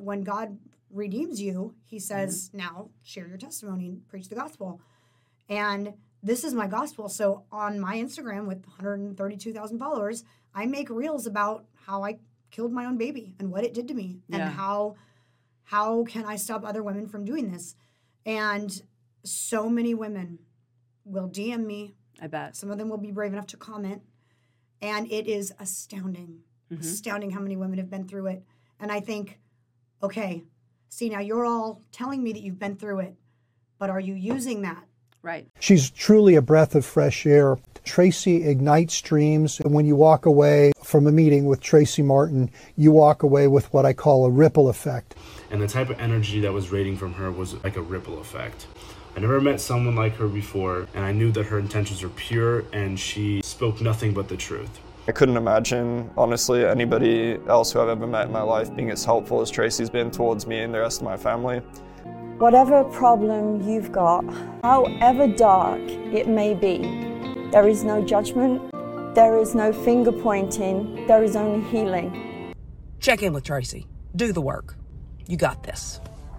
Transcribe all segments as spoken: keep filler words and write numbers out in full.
when God redeems you, he says, mm-hmm. now share your testimony and preach the gospel. And this is my gospel. So on my Instagram with one hundred thirty-two thousand followers, I make reels about how I killed my own baby and what it did to me yeah. and how how can I stop other women from doing this. And so many women will D M me. I bet. Some of them will be brave enough to comment. And it is astounding, mm-hmm. astounding how many women have been through it. And I think, okay, see, now you're all telling me that you've been through it, but are you using that? Right. She's truly a breath of fresh air. Tracy ignites dreams. And when you walk away from a meeting with Tracy Martin, you walk away with what I call a ripple effect. And the type of energy that was radiating from her was like a ripple effect. I never met someone like her before, and I knew that her intentions were pure and she spoke nothing but the truth. I couldn't imagine, honestly, anybody else who I've ever met in my life being as helpful as Tracy's been towards me and the rest of my family. Whatever problem you've got, however dark it may be, there is no judgment, there is no finger pointing, there is only healing. Check in with Tracy. Do the work. You got this.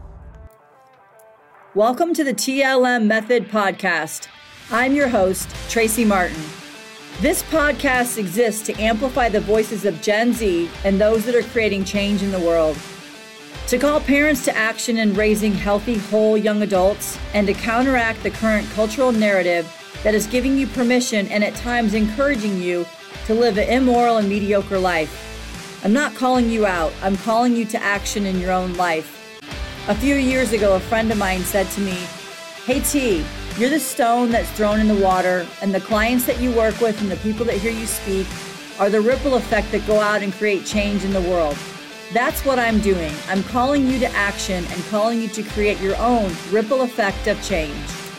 Welcome to the T L M Method Podcast. I'm your host, Tracy Martin. This podcast exists to amplify the voices of Gen Z and those that are creating change in the world. To call parents to action in raising healthy, whole young adults, and to counteract the current cultural narrative that is giving you permission and at times encouraging you to live an immoral and mediocre life. I'm not calling you out, I'm calling you to action in your own life. A few years ago, a friend of mine said to me, "Hey T, you're the stone that's thrown in the water, and the clients that you work with and the people that hear you speak are the ripple effect that go out and create change in the world." That's what I'm doing. I'm calling you to action and calling you to create your own ripple effect of change.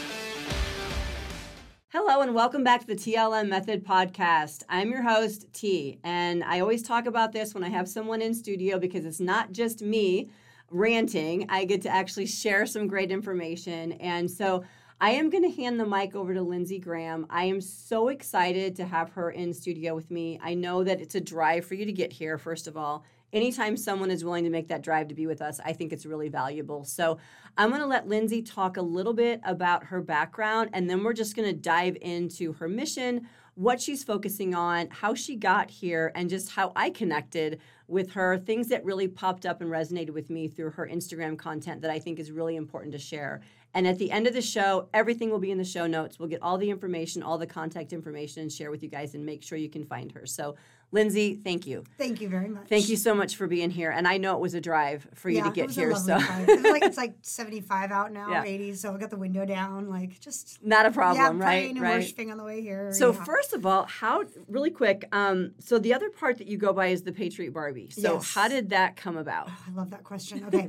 Hello and welcome back to the T L M Method Podcast. I'm your host, T, and I always talk about this when I have someone in studio because it's not just me ranting. I get to actually share some great information. And so I am going to hand the mic over to Lindsey Graham. I am so excited to have her in studio with me. I know that it's a drive for you to get here, first of all. Anytime someone is willing to make that drive to be with us, I think it's really valuable. So I'm going to let Lindsey talk a little bit about her background, and then we're just going to dive into her mission, what she's focusing on, how she got here, and just how I connected with her, things that really popped up and resonated with me through her Instagram content that I think is really important to share. And at the end of the show, everything will be in the show notes. We'll get all the information, all the contact information, and share with you guys and make sure you can find her. So Lindsey, thank you. Thank you very much. Thank you so much for being here. And I know it was a drive for you yeah, to get it was here. A lovely so drive. It was like it's like seventy-five out now, yeah. eighty. So I got the window down, like just not a problem, yeah, right? praying and right. worshiping on the way here. So yeah. first of all, how really quick? Um, so the other part that you go by is the Patriot Barbie. So yes. how did that come about? Oh, I love that question. Okay.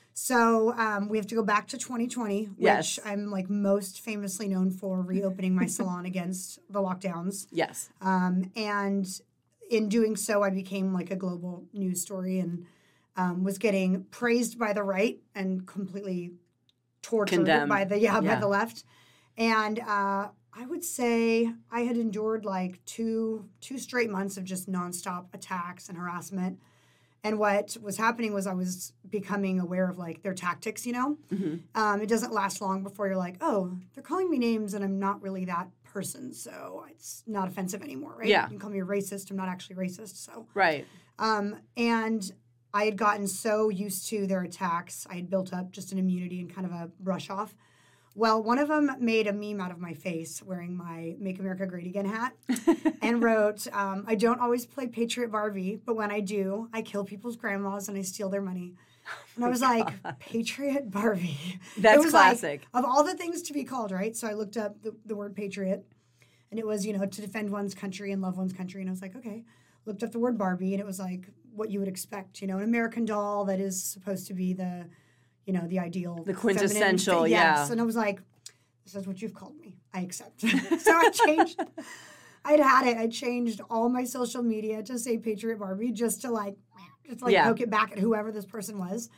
So um, we have to go back to twenty twenty, which yes. I'm like most famously known for reopening my salon against the lockdowns. Yes. Um, and in doing so, I became like a global news story and um, was getting praised by the right and completely tortured Condemned. by the yeah, yeah by the left. And uh, I would say I had endured like two two straight months of just nonstop attacks and harassment. And what was happening was I was becoming aware of, like, their tactics, you know? Mm-hmm. Um, it doesn't last long before you're like, oh, they're calling me names and I'm not really that person, so it's not offensive anymore, right? Yeah. You can call me a racist. I'm not actually racist, so. Right. Um, and I had gotten so used to their attacks. I had built up just an immunity and kind of a brush off. Well, one of them made a meme out of my face wearing my Make America Great Again hat and wrote, um, I don't always play Patriot Barbie, but when I do, I kill people's grandmas and I steal their money. And I was like, Patriot Barbie. That's it was classic. Like, of all the things to be called, right? So I looked up the, the word patriot, and it was, you know, to defend one's country and love one's country. And I was like, okay. Looked up the word Barbie, and it was like what you would expect, you know, an American doll that is supposed to be the, you know, the ideal. The quintessential, feminine, yeah. Yes. And I was like, this is what you've called me. I accept. So I changed. I'd had it. I changed all my social media to say Patriot Barbie just to like, just like yeah. poke it back at whoever this person was.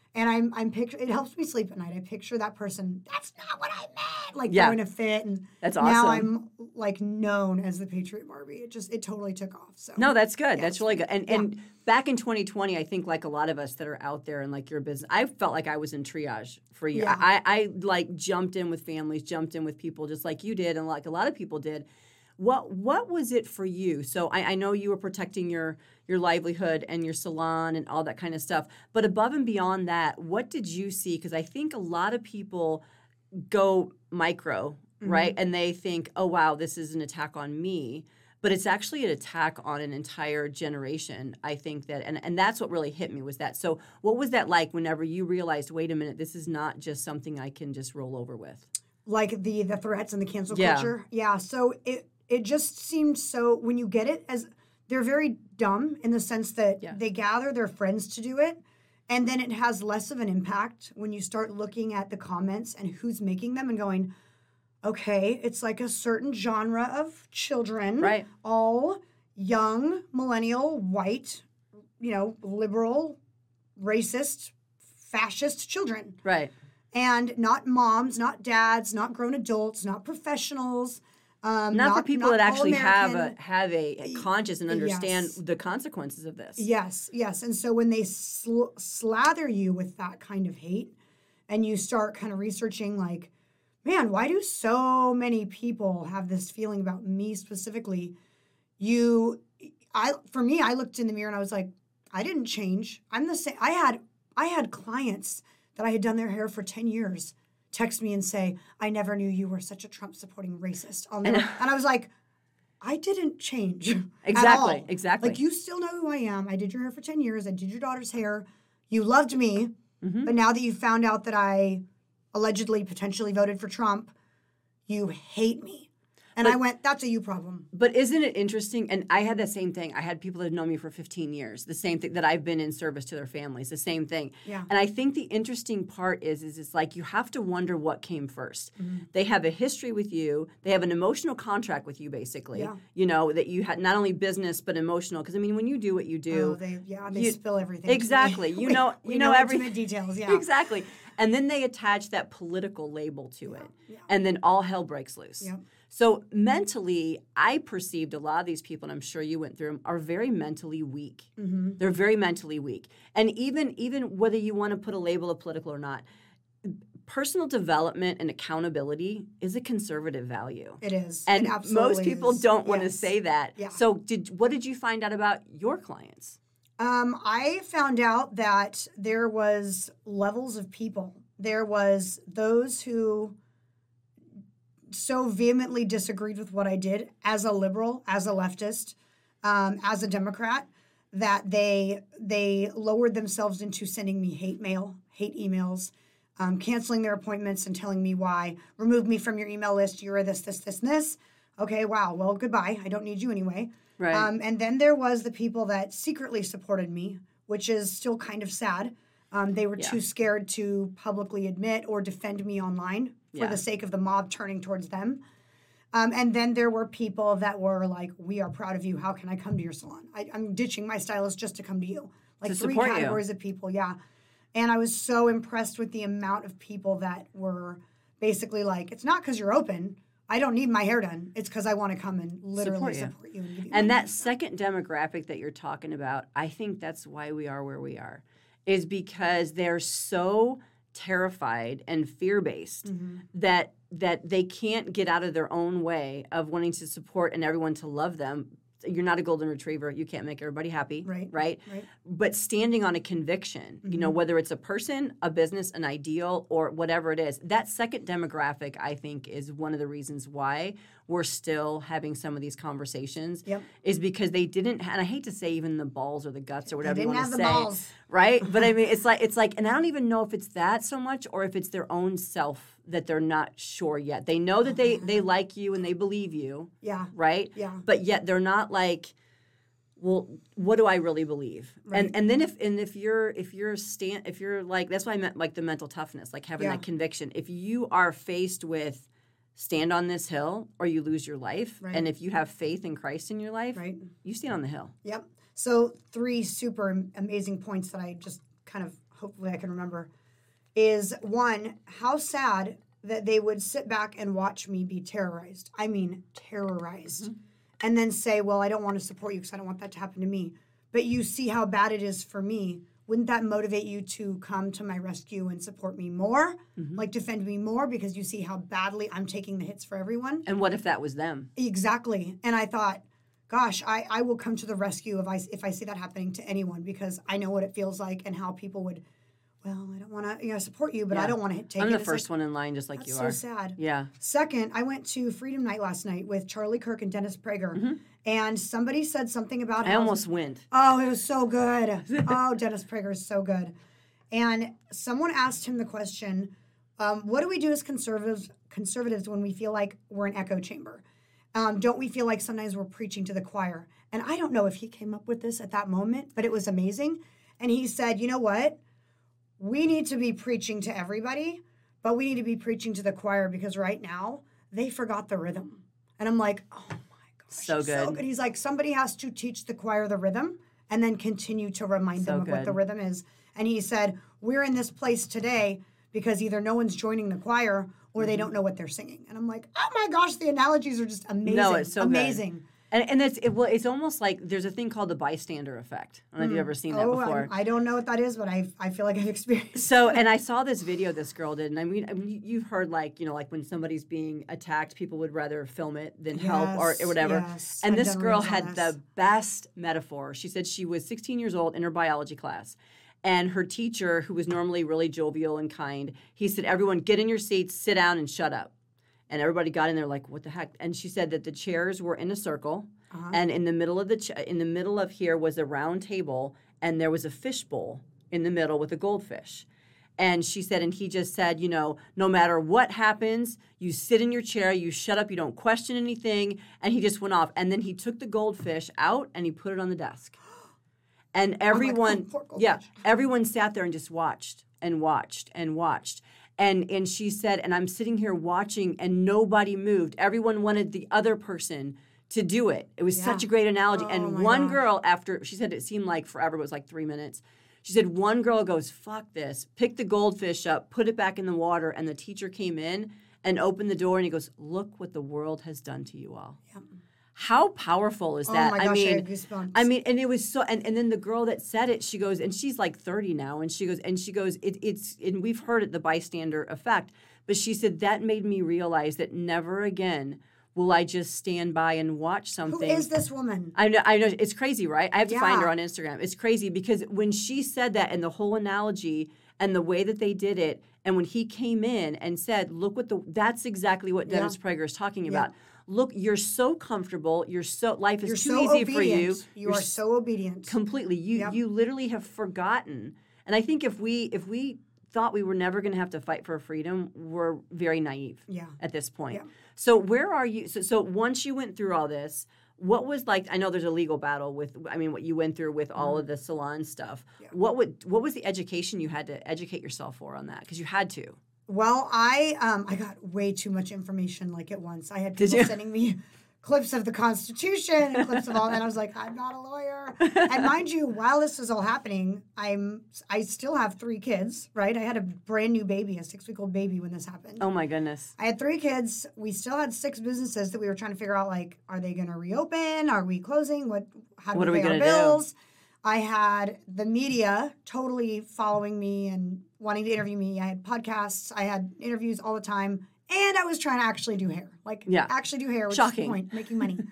And I'm I'm picture it helps me sleep at night. I picture that person, that's not what I meant, like Yeah. throwing a fit. And That's now awesome. I'm like known as the Patriot Barbie. It just it totally took off. So No, that's good. Yeah, that's it's really fun. good. And Yeah. and back in twenty twenty, I think like a lot of us that are out there in like your business, I felt like I was in triage for a year. Yeah. I, I like jumped in with families, jumped in with people just like you did and like a lot of people did. What what was it for you? So I, I know you were protecting your your livelihood and your salon and all that kind of stuff. But above and beyond that, what did you see? Because I think a lot of people go micro, Mm-hmm. right? And they think, oh wow, this is an attack on me. But it's actually an attack on an entire generation. I think that, and, and that's what really hit me was that. So what was that like whenever you realized, wait a minute, this is not just something I can just roll over with? Like the the threats and the cancel Yeah. culture. Yeah. So it it just seemed so when you get it as they're very dumb in the sense that Yeah. they gather their friends to do it. And then it has less of an impact when you start looking at the comments and who's making them and going, okay, it's like a certain genre of children, Right. all young, millennial, white, you know, liberal, racist, fascist children. Right. And not moms, not dads, not grown adults, not professionals. Um, Not, for people not that actually have a all-American. have a, a conscious and understand Yes. the consequences of this. Yes, yes. And so when they sl- slather you with that kind of hate and you start kind of researching like, man, why do so many people have this feeling about me specifically? You, I, for me, I looked in the mirror and I was like, I didn't change. I'm the same. I had, I had clients that I had done their hair for ten years text me and say, I never knew you were such a Trump supporting racist. I'll never, and I was like, I didn't change. Exactly, At all. exactly. Like, you still know who I am. I did your hair for ten years. I did your daughter's hair. You loved me. Mm-hmm. But now that you found out that I allegedly potentially voted for Trump, you hate me. And I went, that's a you problem. But isn't it interesting? And I had the same thing. I had people that have known me for fifteen years, the same thing that I've been in service to their families, the same thing. Yeah. And I think the interesting part is, is it's like you have to wonder what came first. Mm-hmm. They have a history with you. They have an emotional contract with you, basically. Yeah. You know, that you had not only business, but emotional. Because, I mean, when you do what you do. Oh, they, yeah, they you- spill everything. to me. Exactly. You We- know, we you know, intimate everything. details, yeah. Exactly. And then they attach that political label to it. yeah. And then all hell breaks loose. Yep. So mentally, I perceived a lot of these people, and I'm sure you went through them, are very mentally weak. Mm-hmm. They're very mentally weak. And even even whether you want to put a label of political or not, personal development and accountability is a conservative value. It is. And It absolutely most people is. don't want to Yes. say that. Yeah. So did what did you find out about your clients? Um, I found out that there was levels of people. There was those who so vehemently disagreed with what I did as a liberal, as a leftist, um, as a Democrat, that they they lowered themselves into sending me hate mail, hate emails, um, canceling their appointments and telling me why. Remove me from your email list. You're this, this, this, and this. Okay, wow. Well, goodbye. I don't need you anyway. Right. Um, and then there was the people that secretly supported me, which is still kind of sad. Um, they were Yeah. too scared to publicly admit or defend me online for Yeah. the sake of the mob turning towards them. Um, and then there were people that were like, we are proud of you. How can I come to your salon? I, I'm ditching my stylist just to come to you. Like To three support you. categories of people, yeah. And I was so impressed with the amount of people that were basically like, it's not because you're open. I don't need my hair done. It's because I want to come and literally Support you. support you. And, give you And money. that second demographic that you're talking about, I think that's why we are where we are, is because they're so terrified and fear-based Mm-hmm. that that they can't get out of their own way of wanting to support and everyone to love them. You're not a golden retriever. You can't make everybody happy, Right, right? right. But standing on a conviction, you know, whether it's a person, a business, an ideal, or whatever it is, that second demographic, I think, is one of the reasons why we're still having some of these conversations. Yep. Is because they didn't, and I hate to say even the balls or the guts or whatever you didn't want have to the say, balls. right? But I mean, it's like it's like, and I don't even know if it's that so much or if it's their own self that they're not sure yet. They know that they they like you and they believe you, Yeah. right? Yeah. But yet they're not like, well, what do I really believe? Right. And and then if and if you're if you're stand if you're like that's why I meant like the mental toughness, like having Yeah. that conviction. If you are faced with stand on this hill or you lose your life, Right. and if you have faith in Christ in your life, Right. you stand on the hill. Yep. So three super am- amazing points that I just kind of hopefully I can remember, is one, how sad that they would sit back and watch me be terrorized. I mean, terrorized. Mm-hmm. And then say, well, I don't want to support you because I don't want that to happen to me. But you see how bad it is for me. Wouldn't that motivate you to come to my rescue and support me more? Mm-hmm. Like defend me more because you see how badly I'm taking the hits for everyone? And what if that was them? Exactly. And I thought, gosh, I, I will come to the rescue if I, if I see that happening to anyone because I know what it feels like and how people would, well, I don't want to you know, support you, but yeah. I don't want to take I'm it. the It's first like, one in line, just like that's you so are. so sad. Yeah. Second, I went to Freedom Night last night with Charlie Kirk and Dennis Prager. Mm-hmm. And somebody said something about I how almost went. Oh, it was so good. Oh, Dennis Prager is so good. And someone asked him the question, um, what do we do as conservatives conservatives when we feel like we're an echo chamber? Um, don't we feel like sometimes we're preaching to the choir? And I don't know if he came up with this at that moment, but it was amazing. And he said, you know what? We need to be preaching to everybody, but we need to be preaching to the choir because right now they forgot the rhythm. And I'm like, oh my gosh. So good. So good. He's like, somebody has to teach the choir the rhythm and then continue to remind So them of good. what the rhythm is. And he said, we're in this place today because either no one's joining the choir or they don't know what they're singing. And I'm like, oh my gosh, the analogies are just amazing. No, it's so amazing. Good. And and it's it, well, it's almost like there's a thing called the bystander effect. I don't know if you've ever seen that oh, before. I, I don't know what that is, but I I feel like I've experienced. So, and I saw this video this girl did, and I mean, I mean, you've heard like you know, like when somebody's being attacked, people would rather film it than Yes, help or, or whatever. yes. And I've this done girl reels on had this. the best metaphor. She said she was sixteen years old in her biology class. And her teacher, who was normally really jovial and kind, he said, everyone get in your seats, sit down, and shut up. And everybody got in there like, what the heck? And she said that the chairs were in a circle, uh-huh. and in the middle of the ch- in the middle of here was a round table, and there was a fishbowl in the middle with a goldfish. And she said, and he just said, you know, no matter what happens, you sit in your chair, you shut up, you don't question anything. And he just went off. And then he took the goldfish out and he put it on the desk. And everyone, like, oh, yeah, everyone sat there and just watched and watched and watched. And and she said, and I'm sitting here watching and nobody moved. Everyone wanted the other person to do it. It was Yeah. such a great analogy. Oh, and my one gosh. girl, after, she said it seemed like forever, it was like three minutes. She said one girl goes, fuck this, picked the goldfish up, put it back in the water, and the teacher came in and opened the door and he goes, look what the world has done to you all. Yep. How powerful is Oh that? my gosh, I I mean, had goosebumps. I mean, and it was so, and, and then the girl that said it, she goes, and she's like thirty now, and she goes, and she goes, it, it's, and we've heard it, the bystander effect, but she said that made me realize that never again will I just stand by and watch something. Who is this woman? I know, I know, it's crazy, right? I have to find Yeah. her on Instagram. It's crazy because when she said that and the whole analogy and the way that they did it, and when he came in and said, look what the, that's exactly what Dennis Yeah. Prager is talking Yeah. about. Look, you're so comfortable. You're so, life is You're too so easy obedient. for you. You You're are s- so obedient. completely. You Yep. you literally have forgotten. And I think if we if we thought we were never going to have to fight for freedom, we're very naive Yeah. at this point. Yeah. So where are you? So, so once you went through all this, what was like? I know there's a legal battle with. I mean, what you went through with all of the salon stuff. Yeah. What would what was the education you had to educate yourself for on that? Because you had to. Well, I um I got way too much information like at once. I had Did people you? sending me clips of the Constitution and clips of all, and I was like, I'm not a lawyer. And mind you, while this was all happening, I'm I still have three kids, right? I had a brand new baby, a six week old baby when this happened. Oh my goodness. I had three kids. We still had six businesses that we were trying to figure out, like, are they going to reopen? Are we closing? What? How do What are we we pay our gonna do? bills? I had the media totally following me and wanting to interview me. I had podcasts. I had interviews all the time. And I was trying to actually do hair. Like, Yeah. actually do hair, which Shocking. is the point, making money.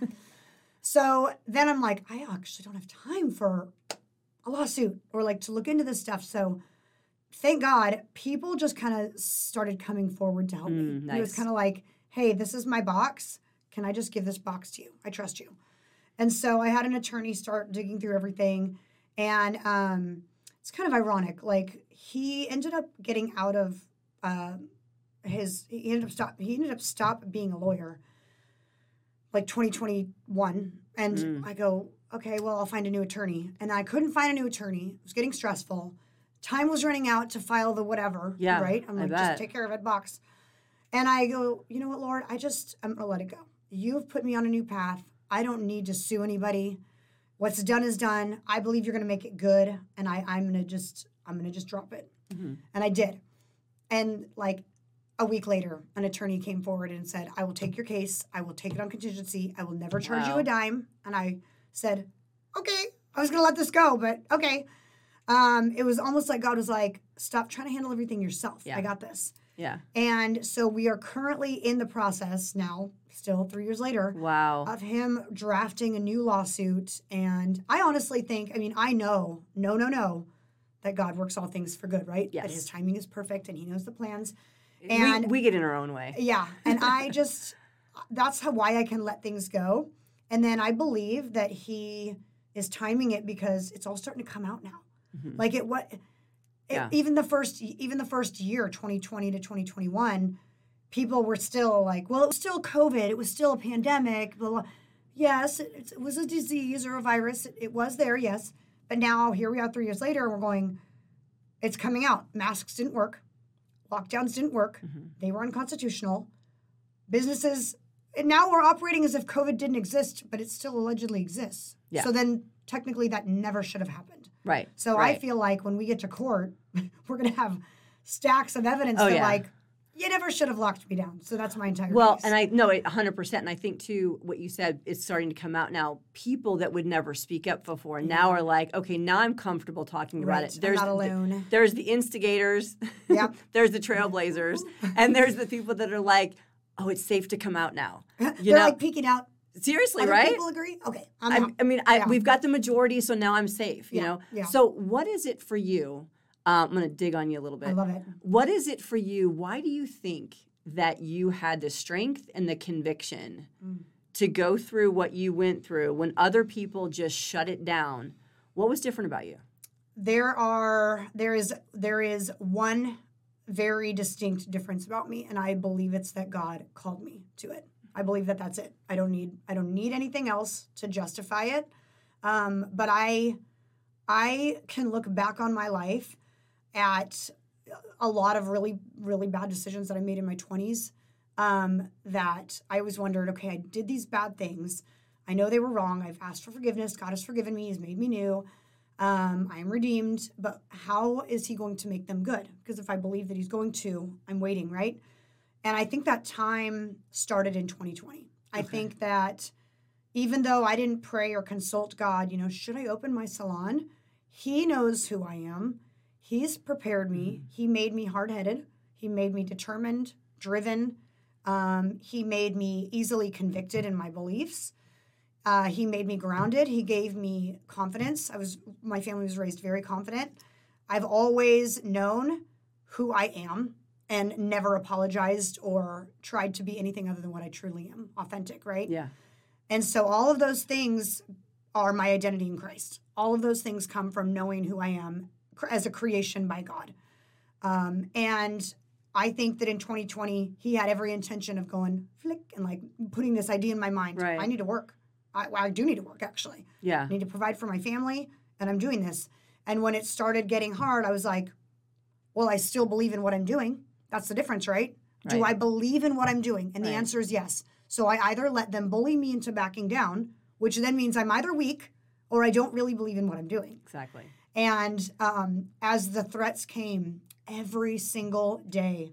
So then I'm like, I actually don't have time for a lawsuit or, like, to look into this stuff. So thank God, people just kind of started coming forward to help me. Mm, It was nice. kind of like, hey, this is my box. Can I just give this box to you? I trust you. And so I had an attorney start digging through everything. And um, it's kind of ironic. Like, he ended up getting out of uh, his, he ended up stop, he ended up stop being a lawyer like twenty twenty-one. And Mm. I go, okay, well, I'll find a new attorney. And I couldn't find a new attorney. It was getting stressful. Time was running out to file the whatever, Yeah, right? I'm I like, bet. just take care of it, box. And I go, you know what, Lord? I just, I'm going to let it go. You've put me on a new path. I don't need to sue anybody. What's done is done. I believe you're going to make it good. And I, I'm going to just, I'm going to just drop it. Mm-hmm. And I did. And like a week later, an attorney came forward and said, I will take your case. I will take it on contingency. I will never charge Wow. you a dime. And I said, okay, I was going to let this go, but okay. Um, it was almost like God was like, stop trying to handle everything yourself. Yeah. I got this. Yeah. And so we are currently in the process now, still three years later, Wow. of him drafting a new lawsuit. And I honestly think, I mean, I know, no, no, no, that God works all things for good, right? Yes. That his timing is perfect and he knows the plans. we, And we get in our own way. yeah, and I just, that's how why I can let things go. And then I believe that he is timing it because it's all starting to come out now. Mm-hmm. Like it, what, it, Yeah. even the first, even the first year, twenty twenty to twenty twenty-one, people were still like, well, it was still COVID, it was still a pandemic, blah, blah. Yes, it, it was a disease or a virus. It, it was there, yes. But now here we are three years later, and we're going, it's coming out. Masks didn't work. Lockdowns didn't work. Mm-hmm. They were unconstitutional. Businesses, and now we're operating as if COVID didn't exist, but it still allegedly exists. Yeah. So then technically that never should have happened. Right. So right. I feel like when we get to court, we're going to have stacks of evidence Oh, that yeah. like, you never should have locked me down. So that's my entire Well, case. and I know it one hundred percent. And I think, too, what you said is starting to come out now. People that would never speak up before now are like, okay, now I'm comfortable talking about Right. it. I'm not alone. There's the instigators. Yep. There's the trailblazers. And there's the people that are like, oh, it's safe to come out now. You They're know, like peeking out. seriously, Other right? people agree? Okay. I'm I, out. I mean, I, Yeah. we've got the majority, so now I'm safe, you Yeah, know? yeah. So what is it for you? Um, I'm going to dig on you a little bit. I love it. What is it for you? Why do you think that you had the strength and the conviction Mm. to go through what you went through when other people just shut it down? What was different about you? There are there is there is one very distinct difference about me, and I believe it's that God called me to it. I believe that that's it. I don't need I don't need anything else to justify it. Um, but I I can look back on my life at a lot of really really bad decisions that I made in my twenties. Um, that I always wondered, okay, I did these bad things. I know they were wrong. I've asked for forgiveness. God has forgiven me. He's made me new. Um, I am redeemed, but how is he going to make them good? Because if I believe that he's going to, I'm waiting, right? And I think that time started in twenty twenty. I think that even though I didn't pray or consult God, you know, should I open my salon? He knows who I am. He's prepared me. He made me hard-headed. He made me determined, driven. Um, he made me easily convicted in my beliefs. Uh, he made me grounded. He gave me confidence. I was my family was raised very confident. I've always known who I am and never apologized or tried to be anything other than what I truly am, authentic, right? Yeah. And so all of those things are my identity in Christ. All of those things come from knowing who I am cr- as a creation by God. Um, and I think that in twenty twenty, he had every intention of going flick and like putting this idea in my mind. Right. I need to work. I, I do need to work, actually. Yeah. I need to provide for my family, and I'm doing this. And when it started getting hard, I was like, well, I still believe in what I'm doing. That's the difference, right? Do Right. I believe in what I'm doing? And the Right. answer is yes. So I either let them bully me into backing down, which then means I'm either weak or I don't really believe in what I'm doing. Exactly. And um, as the threats came every single day,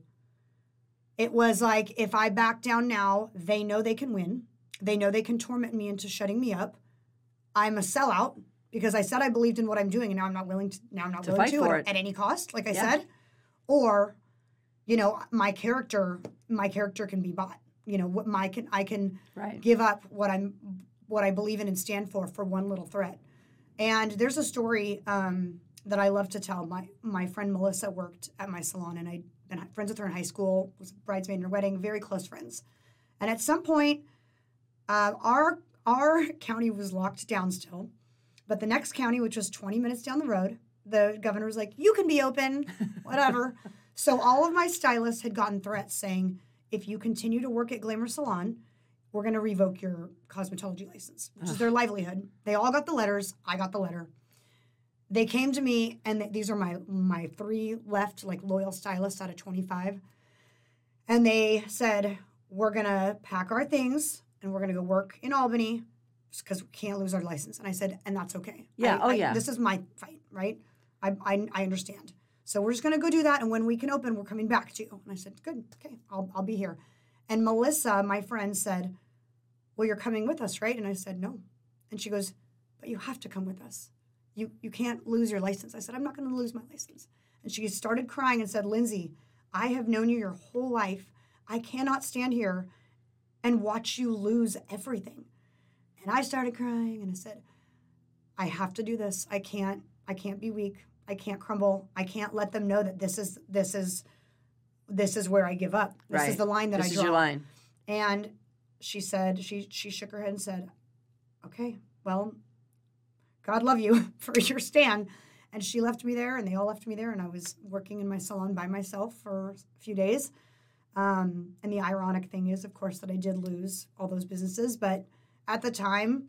it was like, if I back down now, they know they can win. They know they can torment me into shutting me up. I'm a sellout because I said I believed in what I'm doing, and now I'm not willing to. Now I'm not To willing fight to for at, it. at any cost, like I Yeah. said. Or, you know, my character, my character can be bought. You know, what my can I can Right. give up what I'm, what I believe in and stand for for one little threat. And there's a story um, that I love to tell. My my friend Melissa worked at my salon, and I'd been friends with her in high school. Was a bridesmaid in her wedding, very close friends. And at some point, uh, our our county was locked down still, but the next county, which was twenty minutes down the road, the governor was like, "You can be open, whatever." So all of my stylists had gotten threats saying, "If you continue to work at Glamour Salon, we're going to revoke your cosmetology license," which is their livelihood. They all got the letters. I got the letter. They came to me, and th- these are my my three left, like, loyal stylists out of twenty-five. And they said, we're going to pack our things, and we're going to go work in Albany because we can't lose our license. And I said, and that's okay. Yeah, I- oh, I- yeah. This is my fight, right? I, I, I understand. So we're just going to go do that. And when we can open, we're coming back to you. And I said, good. Okay, I'll, I'll be here. And Melissa, my friend, said, well, you're coming with us, right? And I said, no. And she goes, but you have to come with us. You, you can't lose your license. I said, I'm not going to lose my license. And she started crying and said, Lindsay, I have known you your whole life. I cannot stand here and watch you lose everything. And I started crying and I said, I have to do this. I can't, I can't be weak. I can't crumble. I can't let them know that this is, this is, this is where I give up. This right. is the line that this I draw. This is your line. And she said, she, she shook her head and said, okay, well, God love you for your stand. And she left me there, and they all left me there, and I was working in my salon by myself for a few days. Um, and the ironic thing is, of course, that I did lose all those businesses. But at the time,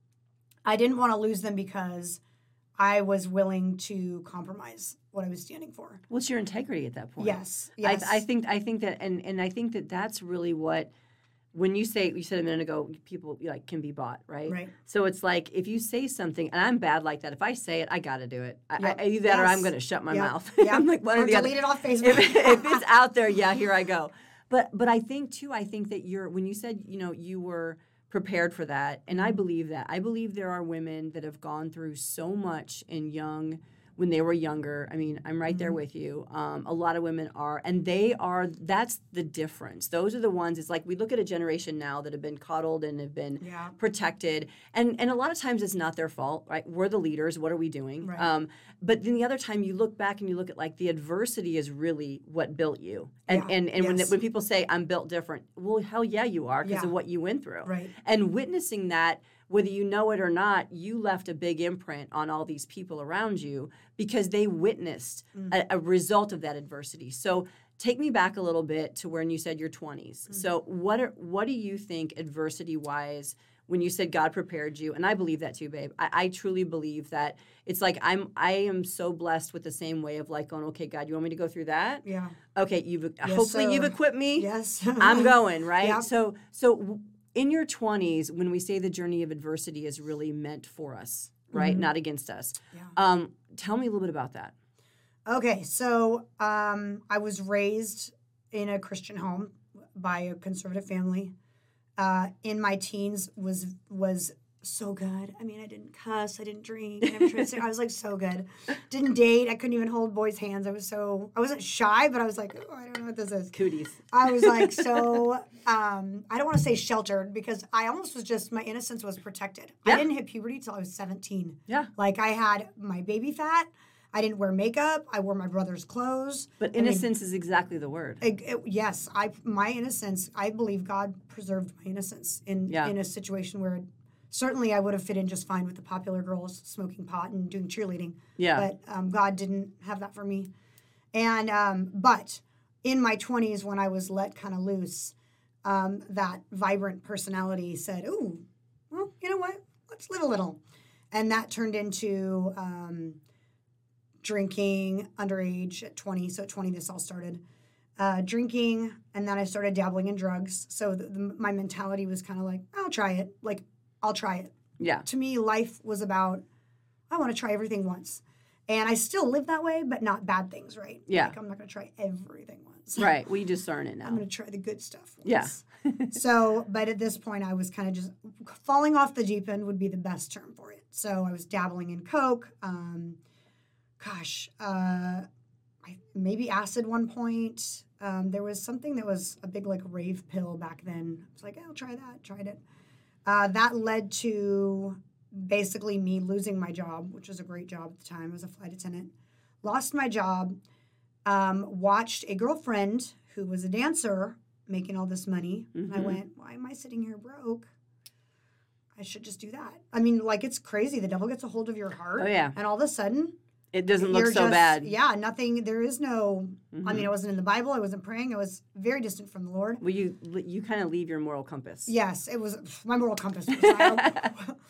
I didn't want to lose them because I was willing to compromise what I was standing for. What's your integrity at that point? Yes, yes. I, I think I think that, and, and I think that that's really what. When you say, you said a minute ago, people like can be bought, right? Right. So it's like if you say something, and I'm bad like that. If I say it, I got to do it. I, Yep. I, either that Yes. or I'm going to shut my Yep. mouth. Yep. I'm like one or or the delete other. it off Facebook. If, if it's out there, yeah, here I go. But but I think too. I think that you're when you said you know you were prepared for that, and I believe that. I believe there are women that have gone through so much in young. When they were younger, I mean, I'm right mm-hmm. there with you. Um, a lot of women are, and they are, that's the difference. Those are the ones, it's like we look at a generation now that have been coddled and have been yeah. protected. And and a lot of times it's not their fault, right? We're the leaders. What are we doing? Right. Um, but then the other time you look back and you look at like the adversity is really what built you. And Yeah. and, and yes. when, the, when people say, I'm built different, well, hell yeah, you are because yeah. of what you went through. Right. And witnessing that, whether you know it or not, you left a big imprint on all these people around you because they witnessed mm. a, a result of that adversity. So take me back a little bit to when you said your twenties. Mm. So what are, what do you think adversity-wise when you said God prepared you? And I believe that too, babe. I, I truly believe that it's like I'm I am so blessed with the same way of like going, okay, God, you want me to go through that? Yeah. Okay, you've Yes, hopefully sir. you've equipped me. Yes. I'm going, right? Yep. So so in your twenties, when we say the journey of adversity is really meant for us, right? Mm-hmm. Not against us. Yeah. Um, tell me a little bit about that. Okay, so um, I was raised in a Christian home by a conservative family. Uh, in my teens was was so good. I mean, I didn't cuss, I didn't drink, I never tried to sing. I was like so good. Didn't date. I couldn't even hold boys' hands. I was so I wasn't shy, but I was like, oh, I don't know what this is. Cooties. I was like so. Um, I don't want to say sheltered because I almost was just my innocence was protected. Yeah. I didn't hit puberty till I was seventeen. Yeah. Like I had my baby fat. I didn't wear makeup. I wore my brother's clothes. But innocence I mean, is exactly the word. It, it, yes, I my innocence. I believe God preserved my innocence in yeah. in a situation where certainly I would have fit in just fine with the popular girls smoking pot and doing cheerleading. Yeah. But um, God didn't have that for me. And um, but in my twenties, when I was let kind of loose, um, that vibrant personality said, "Ooh, well, you know what? Let's live a little," and that turned into. Um, drinking underage at twenty. So at twenty, this all started. Uh, drinking, and then I started dabbling in drugs. So the, the, my mentality was kind of like, I'll try it. Like, I'll try it. Yeah. To me, life was about, I want to try everything once. And I still live that way, but not bad things, right? Yeah. Like, I'm not going to try everything once. Right. We discern it now. I'm going to try the good stuff once. Yeah. So, but at this point, I was kind of just falling off the deep end would be the best term for it. So I was dabbling in Coke, um, Gosh, uh, I, maybe acid one point. Um, there was something that was a big like rave pill back then. I was like, I'll try that. Tried it. Uh, that led to basically me losing my job, which was a great job at the time. I was a flight attendant. Lost my job. Um, watched a girlfriend who was a dancer making all this money. Mm-hmm. And I went, why am I sitting here broke? I should just do that. I mean, like it's crazy. The devil gets a hold of your heart. Oh, yeah. And all of a sudden... It doesn't look You're so just, bad. Yeah, nothing. There is no. Mm-hmm. I mean, I wasn't in the Bible. I wasn't praying. I was very distant from the Lord. Well, you you kind of leave your moral compass. Yes, it was my moral compass. Was I,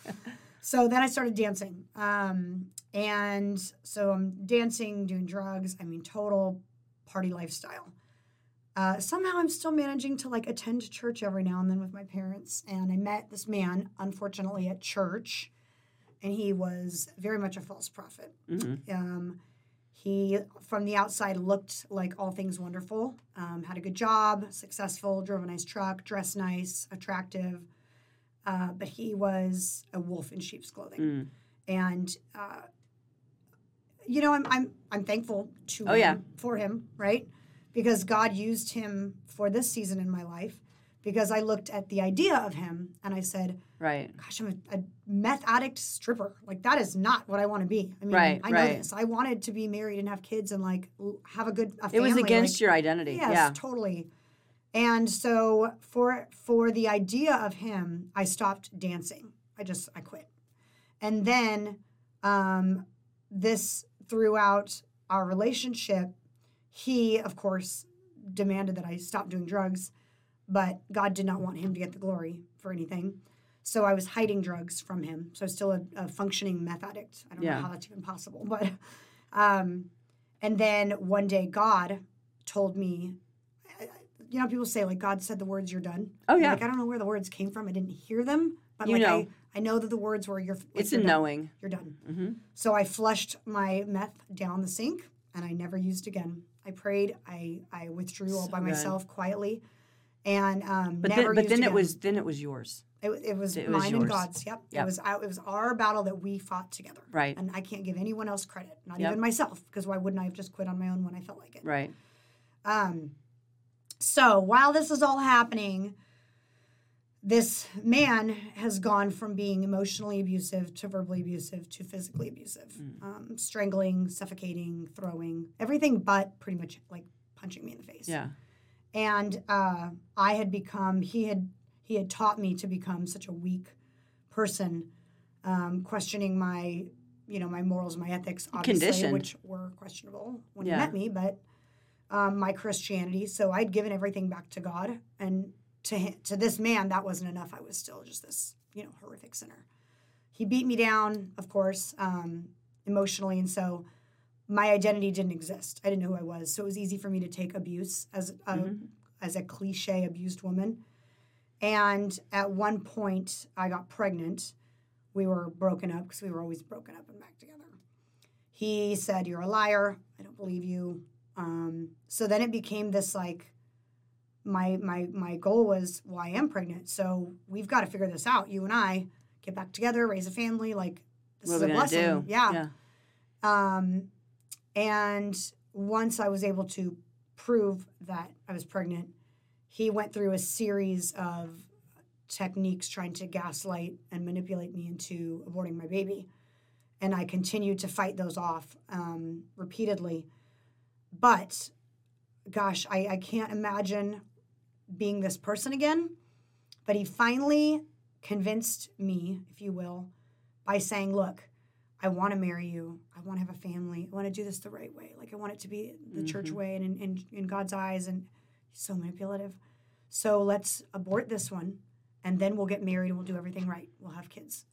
so then I started dancing, um, and so I'm dancing, doing drugs. I mean, total party lifestyle. Uh, somehow I'm still managing to like attend church every now and then with my parents. And I met this man, unfortunately, at church. And he was very much a false prophet. Mm-hmm. Um, He, from the outside, looked like all things wonderful, um, had a good job, successful, drove a nice truck, dressed nice, attractive. Uh, but he was a wolf in sheep's clothing. Mm. And, uh, you know, I'm, I'm, I'm thankful to Oh, him, yeah. for him, right? Because God used him for this season in my life. Because I looked at the idea of him and I said, Right. gosh, I'm a, a meth addict stripper. Like, that is not what I want to be. I mean, Right, I know right. this. I wanted to be married and have kids and, like, l- have a good a It family. was against like, your identity. Yes, yeah. totally. And so for for the idea of him, I stopped dancing. I just, I quit. And then um, this, throughout our relationship, he, of course, demanded that I stop doing drugs. But God did not want him to get the glory for anything. So I was hiding drugs from him. So I was still a, a functioning meth addict. I don't Yeah. know how that's even possible. But, um, and then one day God told me, you know, people say, like, God said the words, you're done. Oh, yeah. Like, I don't know where the words came from. I didn't hear them. But, You like, know. I, I know that the words were, you're, like, It's you're a done. knowing. You're done. Mm-hmm. So I flushed my meth down the sink, and I never used again. I prayed. I, I withdrew all So by good. myself quietly. And um, But never then, but used then again. it was then it was yours. It, wa- it was it was mine and yours. God's. Yep. Yep. It was our, it was our battle that we fought together. Right. And I can't give anyone else credit, not Yep. even myself, because why wouldn't I have just quit on my own when I felt like it? Right. Um. So while this is all happening, this man has gone from being emotionally abusive to verbally abusive to physically abusive, Mm. um, strangling, suffocating, throwing, everything but pretty much like punching me in the face. Yeah. And uh, I had become, he had he had taught me to become such a weak person, um, questioning my, you know, my morals, my ethics, obviously, Conditioned. which were questionable when Yeah. he met me, but um, my Christianity. So I'd given everything back to God, and to him, to this man, that wasn't enough. I was still just this, you know, horrific sinner. He beat me down, of course, um, emotionally, and so my identity didn't exist. I didn't know who I was, so it was easy for me to take abuse as a Mm-hmm. as a cliche abused woman. And at one point, I got pregnant. We were broken up because we were always broken up and back together. He said, "You're a liar. I don't believe you." Um, so then it became this like, my my my goal was, well, I am pregnant, so we've got to figure this out. You and I get back together, raise a family. Like, this What is are a we gonna blessing. do? Yeah. Yeah. Um, and once I was able to prove that I was pregnant, he went through a series of techniques trying to gaslight and manipulate me into aborting my baby. And I continued to fight those off um, repeatedly. But, gosh, I, I can't imagine being this person again. But he finally convinced me, if you will, by saying, look, I want to marry you. I want to have a family. I want to do this the right way. Like, I want it to be the Mm-hmm. church way and in, in, in God's eyes. And he's so manipulative. So let's abort this one, and then we'll get married and we'll do everything right. We'll have kids.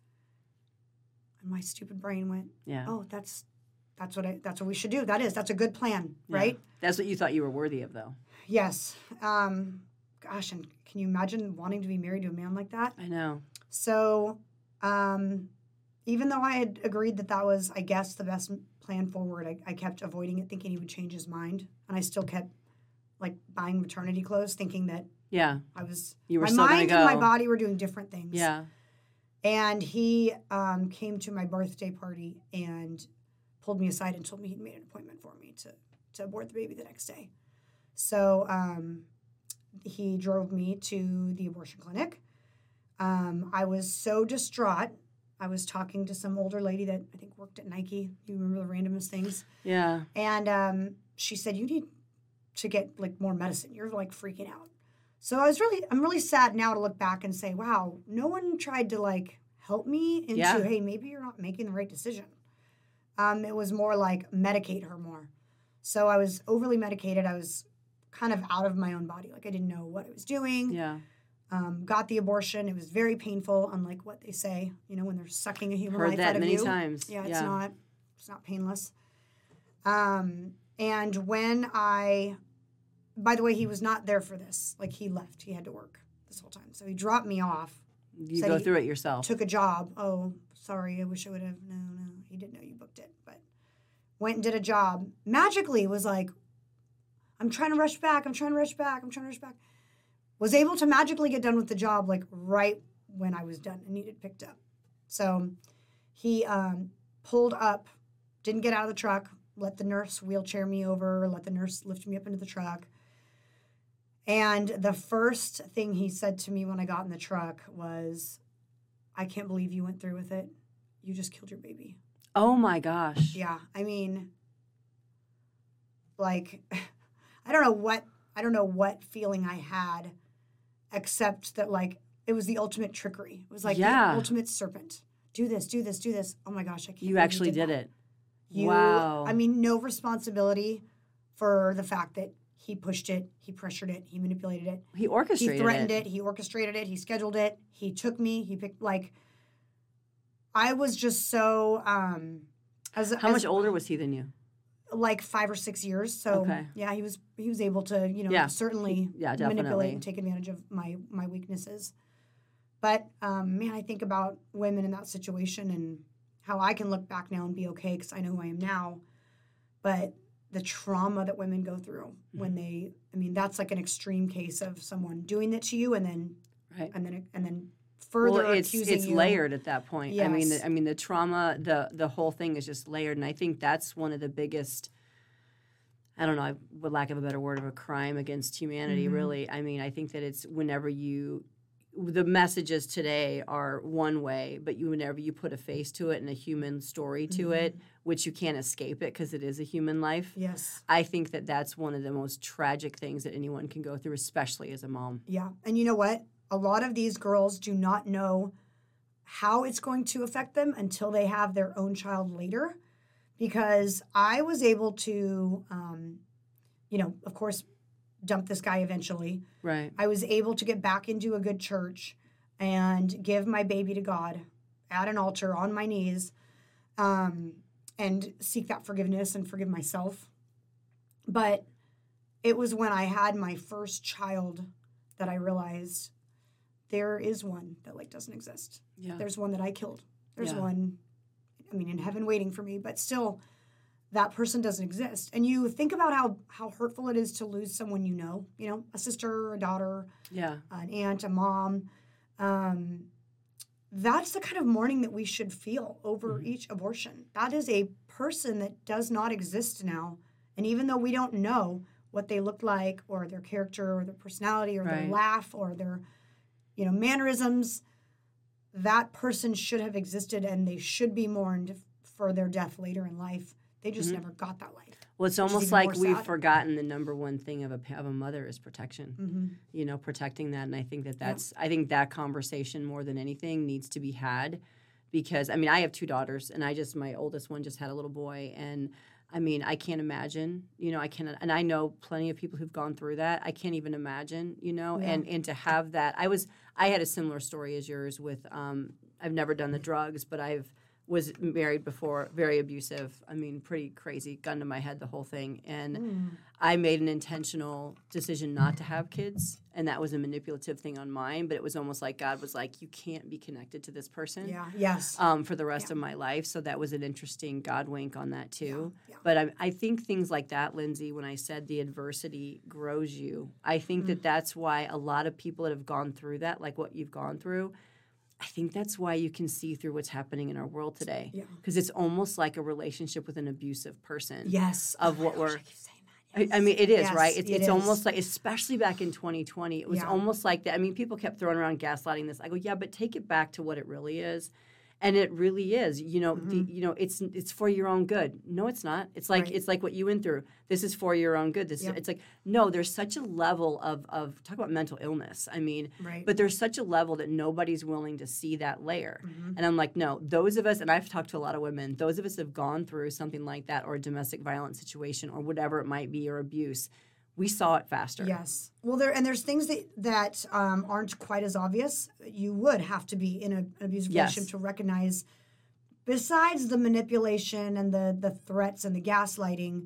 And my stupid brain went, Yeah. oh, that's that's what I that's what we should do. That is, that's a good plan, Yeah. right? That's what you thought you were worthy of, though. Yes. Um, gosh, and can you imagine wanting to be married to a man like that? I know. So, um, even though I had agreed that that was, I guess, the best plan forward, I, I kept avoiding it, thinking he would change his mind, and I still kept like buying maternity clothes, thinking that Yeah. I was You were my still gonna mind and my go. body were doing different things. Yeah. And he um, came to my birthday party and pulled me aside and told me he'd made an appointment for me to to abort the baby the next day. So um, he drove me to the abortion clinic. Um, I was so distraught. I was talking to some older lady that I think worked at Nike. You remember the randomest things? Yeah. And um, she said, you need to get like more medicine. You're like freaking out. So I was really, I'm really sad now to look back and say, wow, no one tried to like help me into, Yeah. hey, maybe you're not making the right decision. Um, it was more like medicate her more. So I was overly medicated. I was kind of out of my own body. Like I didn't know what I was doing. Yeah. Um, got the abortion. It was very painful, unlike what they say, you know, when they're sucking a human Heard life that out of many you. times. Yeah, it's Yeah. not, it's not painless. Um, and when I, by the way, he was not there for this. Like he left. He had to work this whole time. So he dropped me off. You Said go he through it yourself. Took a job. Oh, sorry. I wish I would have. No, no. He didn't know you booked it. But went and did a job, magically was like, I'm trying to rush back, I'm trying to rush back, I'm trying to rush back. Was able to magically get done with the job like right when I was done and needed picked up. So he um, pulled up, didn't get out of the truck, let the nurse wheelchair me over, let the nurse lift me up into the truck. And the first thing he said to me when I got in the truck was, I can't believe you went through with it. You just killed your baby. Oh my gosh. Yeah. I mean, like, I don't know what, I don't know what feeling I had, except that like, it was the ultimate trickery. It was like yeah. the ultimate serpent. Do this, do this, do this. Oh my gosh, I can't. You actually you did, did that. it. You, wow. I mean, no responsibility for the fact that he pushed it, he pressured it, he manipulated it. He orchestrated it. He threatened it. it, he orchestrated it, he scheduled it, he took me, he picked, like, I was just so, um, as How as, much older was he than you? Like five or six years. So, okay. yeah, he was he was able to, you know, yeah. certainly he, yeah, definitely. manipulate and take advantage of my, my weaknesses. But, um, man, I think about women in that situation and how I can look back now and be okay because I know who I am now. But the trauma that women go through mm-hmm. when they, I mean, that's like an extreme case of someone doing that to you and then, right. and then, and then further well, it's, accusing it's you. layered at that point. Yes. I mean, the, I mean, the trauma, the the whole thing is just layered, and I think that's one of the biggest. I don't know, for lack of a better word, of a crime against humanity. Mm-hmm. Really, I mean, I think that it's whenever you. The messages today are one way, but you whenever you put a face to it and a human story to mm-hmm. it, which you can't escape it because it is a human life. Yes. I think that that's one of the most tragic things that anyone can go through, especially as a mom. Yeah. And you know what? A lot of these girls do not know how it's going to affect them until they have their own child later. Because I was able to, um, you know, of course, dump this guy eventually. Right. I was able to get back into a good church and give my baby to God at an altar on my knees um, and seek that forgiveness and forgive myself. But it was when I had my first child that I realized there is one that like doesn't exist. Yeah. There's one that I killed. There's yeah. one, I mean, in heaven waiting for me, but still that person doesn't exist. And you think about how, how hurtful it is to lose someone you know, you know, a sister, a daughter, yeah, an aunt, a mom. Um, that's the kind of mourning that we should feel over mm-hmm. each abortion. That is a person that does not exist now. And even though we don't know what they look like or their character or their personality or right. their laugh or their, you know, mannerisms, that person should have existed and they should be mourned for their death later in life. They just mm-hmm. never got that life. Well, it's almost like we've forgotten the number one thing of a of a mother is protection. Mm-hmm. You know, protecting that, and I think that that's yeah. I think that conversation more than anything needs to be had, because I mean I have two daughters, and I just my oldest one just had a little boy, and I mean I can't imagine. You know, I can't, and I know plenty of people who've gone through that. I can't even imagine. You know, yeah. and and to have that, I was I had a similar story as yours with um, I've never done the drugs, but I've was married before, very abusive. I mean, pretty crazy, gun to my head, the whole thing. And mm. I made an intentional decision not to have kids, and that was a manipulative thing on mine, but it was almost like God was like, you can't be connected to this person yeah. yes. um, for the rest yeah. of my life. So that was an interesting God wink on that, too. Yeah. Yeah. But I, I think things like that, Lindsay, when I said the adversity grows you, I think mm. that that's why a lot of people that have gone through that, like what you've gone through, I think that's why you can see through what's happening in our world today. Because yeah. it's almost like a relationship with an abusive person. Yes. Of oh what gosh, we're. I keep saying that. Yes. I, I mean, it is, yes, right? It's, it it's is. almost like, especially back in twenty twenty, it was yeah. almost like that. I mean, people kept throwing around gaslighting this. I go, yeah, but take it back to what it really is. And it really is, you know, mm-hmm. the, you know, it's it's for your own good. No, it's not. It's like right. it's like what you went through. This is for your own good. This yep. is, it's like no. There's such a level of of talk about mental illness. I mean, right. but there's such a level that nobody's willing to see that layer. Mm-hmm. And I'm like, no, those of us, and I've talked to a lot of women. Those of us have gone through something like that, or a domestic violence situation, or whatever it might be, or abuse. We saw it faster. Yes. Well, there and there's things that that um, aren't quite as obvious. You would have to be in a, an abusive yes. relationship to recognize, besides the manipulation and the the threats and the gaslighting,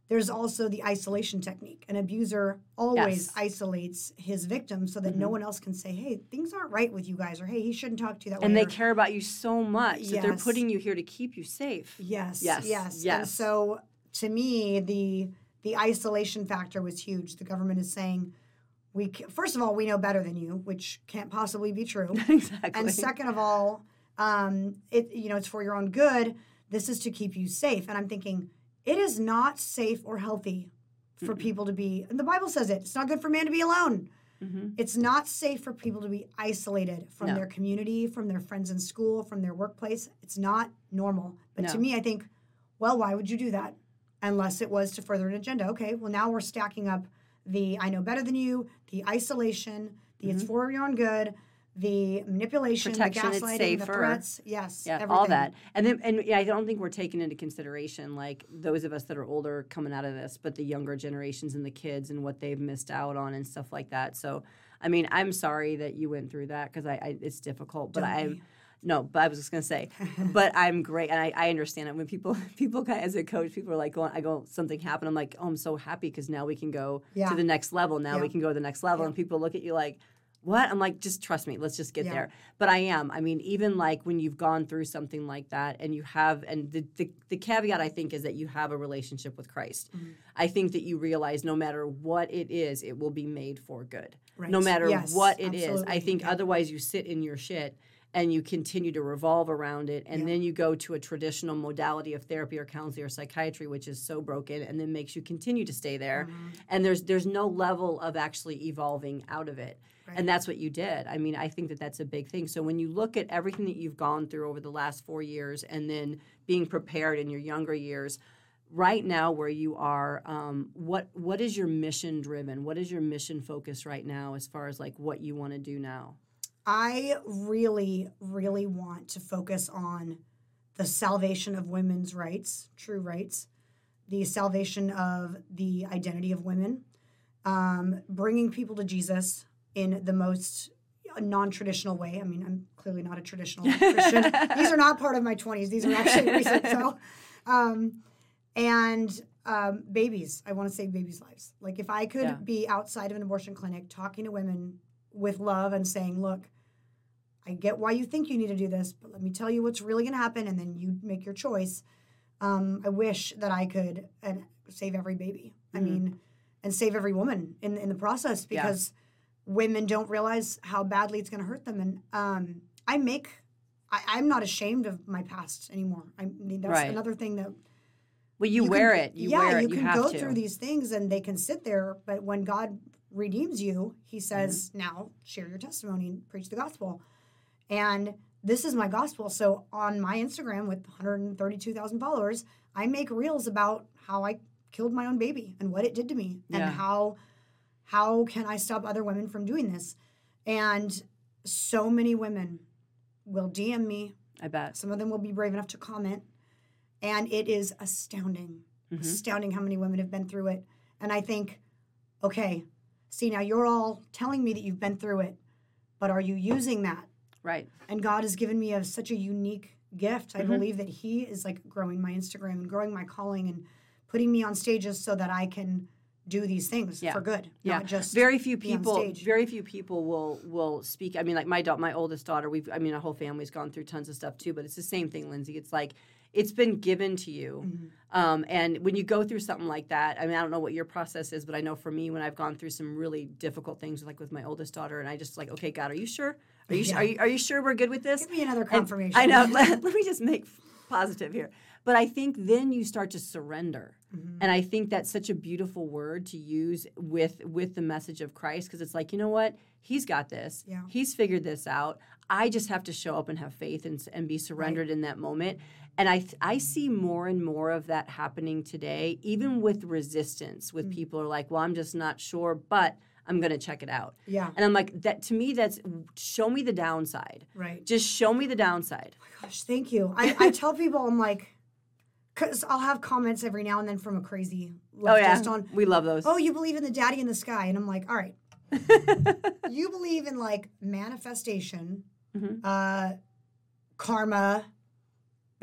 there's also the isolation technique. An abuser always Yes. isolates his victim so that Mm-hmm. no one else can say, hey, things aren't right with you guys, or hey, he shouldn't talk to you that way. And they or, care about you so much that they're Yes. putting you here to keep you safe. Yes, Yes, yes, yes. And so to me, the the isolation factor was huge. The government is saying, we ca- first of all, we know better than you, which can't possibly be true. Exactly. And second of all, um, it you know it's for your own good. This is to keep you safe. And I'm thinking, it is not safe or healthy for Mm-mm. people to be. And the Bible says it. It's not good for man to be alone. Mm-hmm. It's not safe for people to be isolated from No. their community, from their friends in school, from their workplace. It's not normal. But to No. me, I think, well, why would you do that? Unless it was to further an agenda. Okay, well, now we're stacking up the I know better than you, the isolation, the it's for your own good, the manipulation, Protection, the it's gaslighting, the safer. threats. Yes, Yeah, everything. all that. And then, and yeah, I don't think we're taking into consideration like those of us that are older coming out of this, but the younger generations and the kids and what they've missed out on and stuff like that. So, I mean, I'm sorry that you went through that because I, I, it's difficult. But Don't I'm be. no, but I was just gonna say, but I'm great, and I, I understand it when people people kind of, as a coach, people are like, going, I go something happened, I'm like, oh, I'm so happy because now we can go Yeah. to the next level. Now Yeah. we can go to the next level, Yeah. and people look at you like. What? I'm like, just trust me. Let's just get Yeah. there. But I am. I mean, even like when you've gone through something like that and you have, and the, the, the caveat I think is that you have a relationship with Christ. Mm-hmm. I think that you realize no matter what it is, it will be made for good. Right. No matter Yes, what it is. I absolutely. think Yeah. otherwise you sit in your shit and you continue to revolve around it. And Yeah. then you go to a traditional modality of therapy or counseling or psychiatry, which is so broken and then makes you continue to stay there. Mm-hmm. And there's there's no level of actually evolving out of it. Right. And that's what you did. I mean, I think that that's a big thing. So when you look at everything that you've gone through over the last four years and then being prepared in your younger years, right now where you are, um, what what is your mission driven? What is your mission focus right now as far as like what you want to do now? I really, really want to focus on the salvation of women's rights, true rights, the salvation of the identity of women, um, bringing people to Jesus in the most non-traditional way. I mean, I'm clearly not a traditional Christian. These are not part of my twenties. These are actually recent. So, um, and um, babies. I want to save babies' lives. Like if I could Yeah. be outside of an abortion clinic talking to women with love and saying, look, I get why you think you need to do this, but let me tell you what's really going to happen, and then you make your choice. Um, I wish that I could and save every baby. I Mhm. mean, and save every woman in in the process because women don't realize how badly it's going to hurt them. And um, I make, I, I'm not ashamed of my past anymore. I mean, that's Right. another thing that Well, you, can- wear it. You yeah, wear it. you You can have go to. through these things and they can sit there, but when God redeems you, he says, Mm-hmm. now share your testimony and preach the gospel. And this is my gospel. So on my Instagram with one hundred thirty-two thousand followers, I make reels about how I killed my own baby and what it did to me and Yeah. how how can I stop other women from doing this. And so many women will D M me. I bet. Some of them will be brave enough to comment. And it is astounding, Mhm. astounding how many women have been through it. And I think, okay, see, now you're all telling me that you've been through it, but are you using that? Right. And God has given me a, such a unique gift. I Mhm. believe that He is like growing my Instagram and growing my calling and putting me on stages so that I can do these things Yeah. for good, Yeah, not just very few be on people. stage. Very few people will will speak. I mean, like my da- my oldest daughter. We've. I mean, our whole family's gone through tons of stuff too. But it's the same thing, Lindsay. It's like it's been given to you, Mm-hmm. um, and when you go through something like that, I mean, I don't know what your process is, but I know for me, when I've gone through some really difficult things, like with my oldest daughter, and I just like, okay, God, are you sure? Are you Yeah. are you are you sure we're good with this? Give me another And confirmation. I know. Let, let me just make positive here. But I think then you start to surrender. Mm-hmm. And I think that's such a beautiful word to use with with the message of Christ, because it's like, you know what? He's got this. Yeah. He's figured this out. I just have to show up and have faith and, s- and be surrendered in that moment. And I th- I see more and more of that happening today, even with resistance, with Mm. people are like, well, I'm just not sure, but I'm going to check it out. Yeah. And I'm like, that to me, that's show me the downside. Right. Just show me the downside. Gosh, thank you. I, I tell people, I'm like, because I'll have comments every now and then from a crazy Oh, yeah. leftist on, We love those. oh, you believe in the daddy in the sky. And I'm like, all right. You believe in like manifestation, Mhm. uh, karma,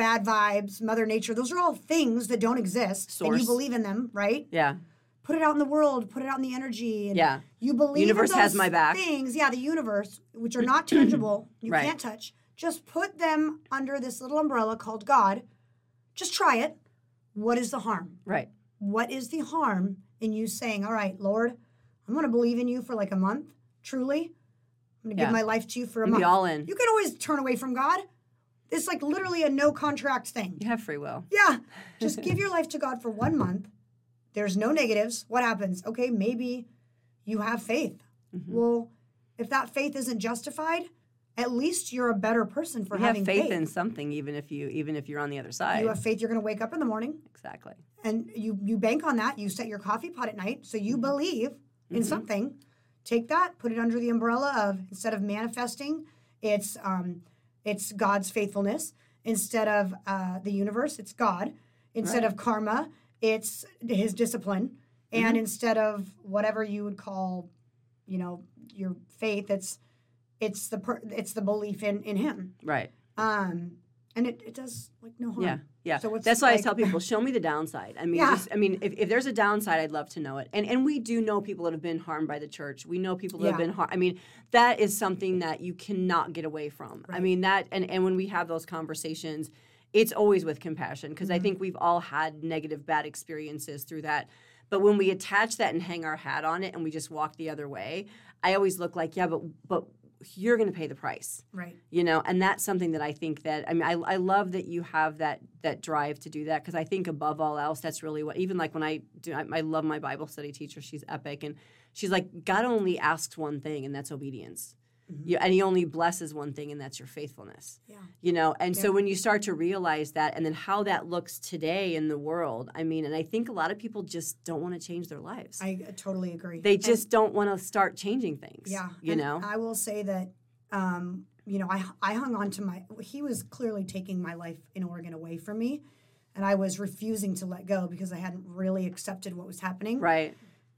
bad vibes, Mother Nature, those are all things that don't exist. Source. And you believe in them, right? Yeah. Put it out in the world, put it out in the energy. And Yeah. You believe Universe in those has my back. things. Yeah, the universe, which are not tangible, you Right. can't touch. Just put them under this little umbrella called God. Just try it. What is the harm? Right. What is the harm in you saying, all right, Lord, I'm going to believe in you for like a month, truly. I'm going to Yeah. give my life to you for a And month. be all in. You can always turn away from God. It's like literally a no contract thing. You have free will. Yeah. Just give your life to God for one month. There's no negatives. What happens? Okay, maybe you have faith. Mm-hmm. Well, if that faith isn't justified, at least you're a better person for You having have faith in something, even if you even if you're on the other side. You have faith you're going to wake up in the morning. Exactly. And you you bank on that. You set your coffee pot at night, so Mm-hmm. you believe in something. Take that, put it under the umbrella of, instead of manifesting, it's um, it's God's faithfulness. Instead of uh, the universe, it's God. Instead Right. of karma, it's His discipline. And Mm-hmm. instead of whatever you would call, you know, your faith, it's it's the per, it's the belief in in Him. Right. Um, and it, it does like no harm. Yeah. Yeah. So it's That's why I like- tell people, show me the downside. I mean, Yeah. just, I mean, if, if there's a downside, I'd love to know it. And and we do know people that have been harmed by the church. We know people that have Yeah. been harmed. I mean, that is something that you cannot get away from. I Right. mean, that, and, and when we have those conversations, it's always with compassion, because Mm-hmm. I think we've all had negative, bad experiences through that. But when we attach that and hang our hat on it and we just walk the other way, I always look like, yeah, but but you're going to pay the price. Right. You know, and that's something that I think that, I mean, I, I love that you have that that drive to do that, because I think above all else, that's really what, even like when I do, I, I love my Bible study teacher. She's epic. And she's like, God only asks one thing, and that's obedience. Mm-hmm. You, and He only blesses one thing, and that's your faithfulness. Yeah. You know, and so Yeah. when you start to realize that, and then how that looks today in the world, I mean, and I think a lot of people just don't want to change their lives. I uh, totally agree. they And- just don't want to start changing things. Yeah. You and know? I will say that, um, you know, I, I hung on to my, he was clearly taking my life in Oregon away from me. And I was refusing to let go because I hadn't really accepted what was happening. Right.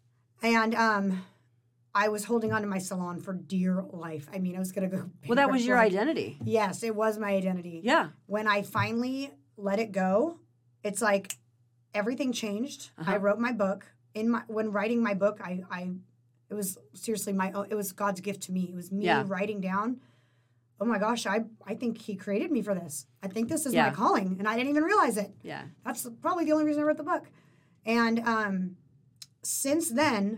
And um, I was holding on to my salon for dear life. I mean, I was going to go. Well, that was your bankrupt. identity. Yes, it was my identity. Yeah. When I finally let it go, it's like everything changed. Uh-huh. I wrote my book. In my when writing my book, I, I it was seriously my own, it was God's gift to me. It was me Yeah. writing down, oh my gosh, I I think He created me for this. I think this is Yeah. my calling, and I didn't even realize it. Yeah. That's probably the only reason I wrote the book. And um, since then,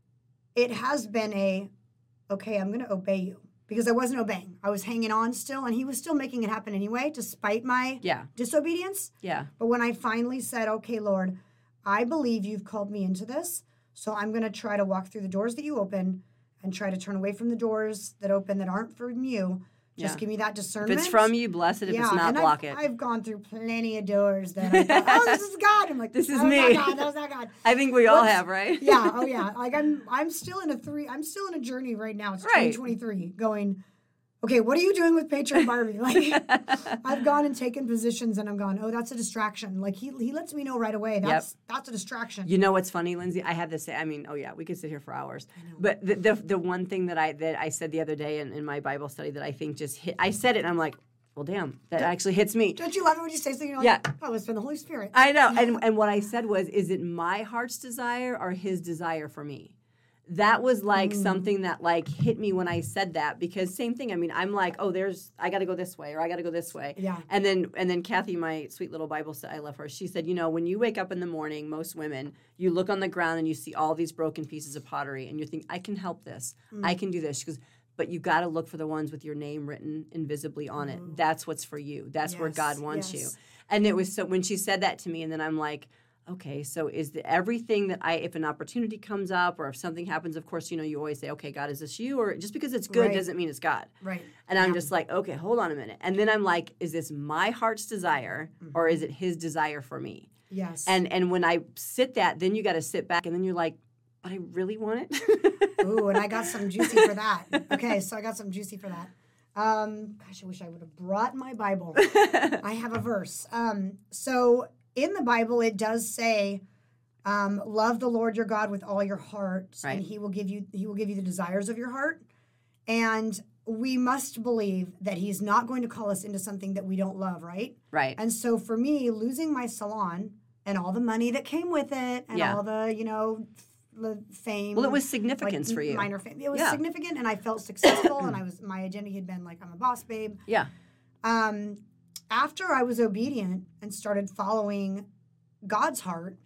it has been a, okay, I'm going to obey you. Because I wasn't obeying. I was hanging on still, and He was still making it happen anyway, despite my Yeah. disobedience. Yeah. But when I finally said, okay, Lord, I believe You've called me into this, so I'm going to try to walk through the doors that You open and try to turn away from the doors that open that aren't from You. Just Yeah. give me that If discernment. it's from you, bless it. If it's not, and block I've, it. I've gone through plenty of doors that I thought, oh, this is God. I'm like, This is that was me. Not God. That was not God. I think we all What's- have, right? Yeah. Oh, yeah. Like I'm, I'm still in a three. I'm still in a journey right now. It's Right. twenty twenty-three. Going, okay, what are you doing with Patreon Barbie? Like, I've gone and taken positions, and I'm gone. Oh, that's a distraction. Like he, he lets me know right away. That's that's a distraction. You know what's funny, Lindsay? I have this. I mean, oh yeah, we could sit here for hours. But the, the the one thing that I that I said the other day in, in my Bible study that I think just hit. I said it, and I'm like, well, damn, that actually hits me. Don't you love it when you say something? You're like, Yeah. oh, it's from the Holy Spirit. I know. And and what I said was, is it my heart's desire or His desire for me? That was like Mm. something that like hit me when I said that, because same thing. I mean, I'm like, oh, there's I got to go this way or I got to go this way. Yeah. And then and then Kathy, my sweet little Bible study, I love her. She said, you know, when you wake up in the morning, most women, you look on the ground and you see all these broken pieces of pottery, and you think, I can help this. Mm. I can do this. She goes, but you got to look for the ones with your name written invisibly on it. That's what's for you. That's where Yes, God wants you. yes. And it was so when she said that to me, and then I'm like, okay, so is the everything that I, if an opportunity comes up or if something happens, of course, you know, you always say, okay, God, is this you? Or just because it's good Right. doesn't mean it's God. Right. And I'm Yeah. just like, okay, hold on a minute. And then I'm like, is this my heart's desire or is it His desire for me? Yes. And and when I sit that, then you got to sit back and then you're like, but I really want it. Ooh, and I got some juicy for that. Okay, so I got some juicy for that. Um, gosh, I wish I would have brought my Bible. I have a verse. Um, so in the Bible, it does say, um, "Love the Lord your God with all your heart, Right. and He will give you He will give you the desires of your heart." And we must believe that he's not going to call us into something that we don't love, right? Right. And so for me, losing my salon and all the money that came with it and Yeah. all the, you know, the fame. Well, it was significance like, for you. Minor fame. It was Yeah. significant, and I felt successful, and I was my identity had been like, I'm a boss babe. Yeah. Um, after I was obedient and started following God's heart,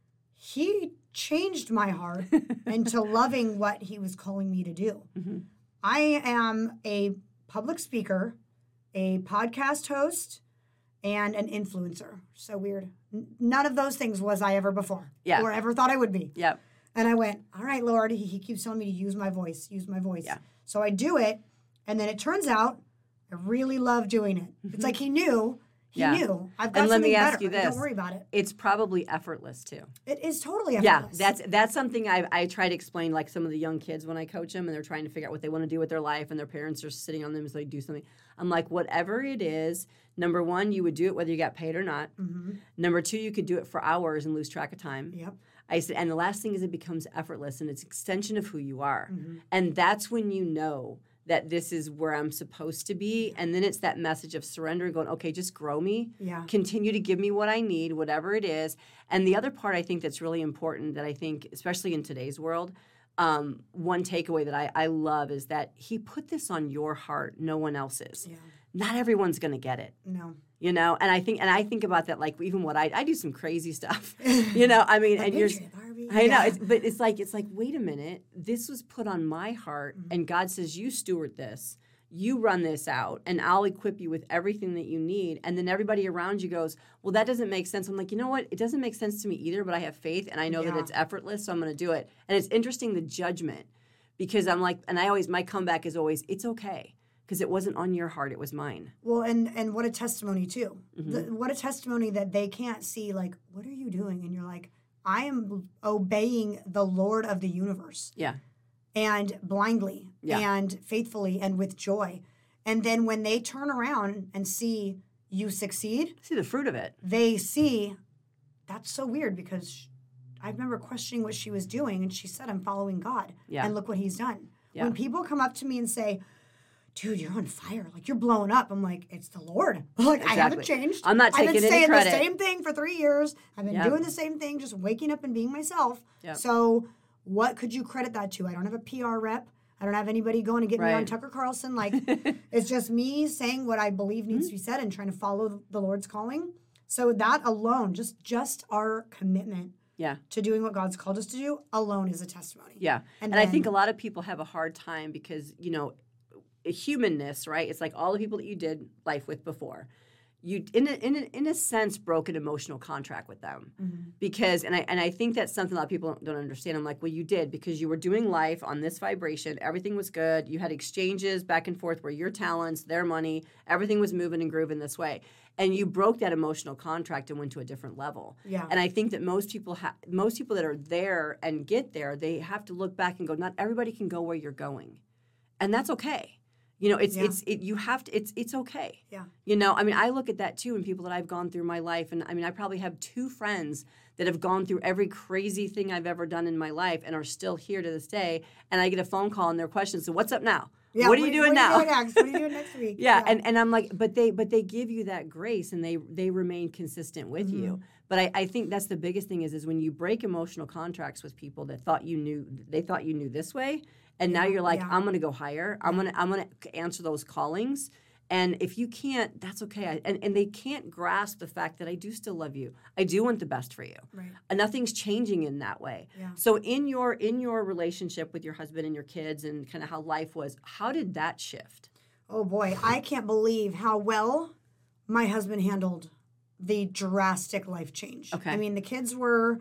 he changed my heart into loving what he was calling me to do. Mm-hmm. I am a public speaker, a podcast host, and an influencer. So weird. N- none of those things was I ever before Yeah. or ever thought I would be. Yep. And I went, all right, Lord, he, he keeps telling me to use my voice, use my voice. Yeah. So I do it, and then it turns out I really love doing it. It's like he knew. He Yeah. knew. I've got And let something me ask better. you this. Don't worry about it. It's probably effortless too. It is totally Yeah, effortless. that's that's something I I try to explain, like some of the young kids when I coach them and they're trying to figure out what they want to do with their life and their parents are sitting on them as they do something. I'm like, whatever it is, number one, you would do it whether you got paid or not. Mm-hmm. Number two, you could do it for hours and lose track of time. Yep. I said, and the last thing is it becomes effortless and it's an extension of who you are. Mm-hmm. And that's when you know that this is where I'm supposed to be. And then it's that message of surrender and going, okay, just grow me. Yeah. Continue to give me what I need, whatever it is. And the other part I think that's really important that I think, especially in today's world, um, one takeaway that I, I love is that he put this on your heart, no one else's. Yeah. Not everyone's going to get it. No. You know, and I think, and I think about that, like even what I, I do some crazy stuff, you know, I mean, The and you're, Patriot Barbie. I know, Yeah. it's, but it's like, it's like, wait a minute, this was put on my heart Mm-hmm. and God says, you steward this, you run this out and I'll equip you with everything that you need. And then everybody around you goes, well, that doesn't make sense. I'm like, you know what? It doesn't make sense to me either, but I have faith and I know that Yeah. it's effortless. So I'm going to do it. And it's interesting, the judgment, because I'm like, and I always, my comeback is always, it's okay. Because it wasn't on your heart, it was mine. Well, and and what a testimony too. Mm-hmm. The, what a testimony that they can't see. Like, what are you doing? And you're like, I am obeying the Lord of the universe, Yeah. and blindly, Yeah. and faithfully, and with joy. And then when they turn around and see you succeed, See the fruit of it. they see that's so weird because sh- I remember questioning what she was doing, and she said, "I'm following God, Yeah. and look what He's done." Yeah. When people come up to me and say, dude, you're on fire. Like, you're blowing up. I'm like, it's the Lord. Like, I haven't Exactly. changed. I'm not I've taking been any saying credit. the same thing for three years. I've been Yep. doing the same thing, just waking up and being myself. Yep. So what could you credit that to? I don't have a P R rep. I don't have anybody going to get me on Right. Tucker Carlson. Like, it's just me saying what I believe needs to be said and trying to follow the Lord's calling. So that alone, just just our commitment Yeah. to doing what God's called us to do alone is a testimony. Yeah. And And, I think a then- lot of people have a hard time because, you know, humanness, right? It's like all the people that you did life with before. You, in a, in a, in a sense, broke an emotional contract with them. Mm-hmm. Because, and I, and I think that's something a lot of people don't understand. I'm like, well, you did because you were doing life on this vibration. Everything was good. You had exchanges back and forth where your talents, their money, everything was moving and grooving this way. And you broke that emotional contract and went to a different level. Yeah. And I think that most people ha- most people that are there and get there, they have to look back and go, not everybody can go where you're going. And that's okay. You know, it's Yeah. it's it, you have to it's it's okay. Yeah. You know, I mean, I look at that too in people that I've gone through my life, and I mean, I probably have two friends that have gone through every crazy thing I've ever done in my life and are still here to this day. And I get a phone call and their question, so what's up now? Yeah, what are you doing what now? Are you doing next? What are you doing next week? Yeah, and, and I'm like, but they but they give you that grace and they they remain consistent with Mm-hmm. you. But I, I think that's the biggest thing is is when you break emotional contracts with people that thought you knew they thought you knew this way, and now you're like, yeah. I'm gonna go higher. I'm gonna I'm gonna answer those callings. And if you can't, that's okay. I, and, and they can't grasp the fact that I do still love you. I do want the best for you. Right. And nothing's changing in that way. Yeah. So in your in your relationship with your husband and your kids and kind of how life was, how did that shift? Oh boy, I can't believe how well my husband handled the drastic life change. Okay. I mean, the kids were,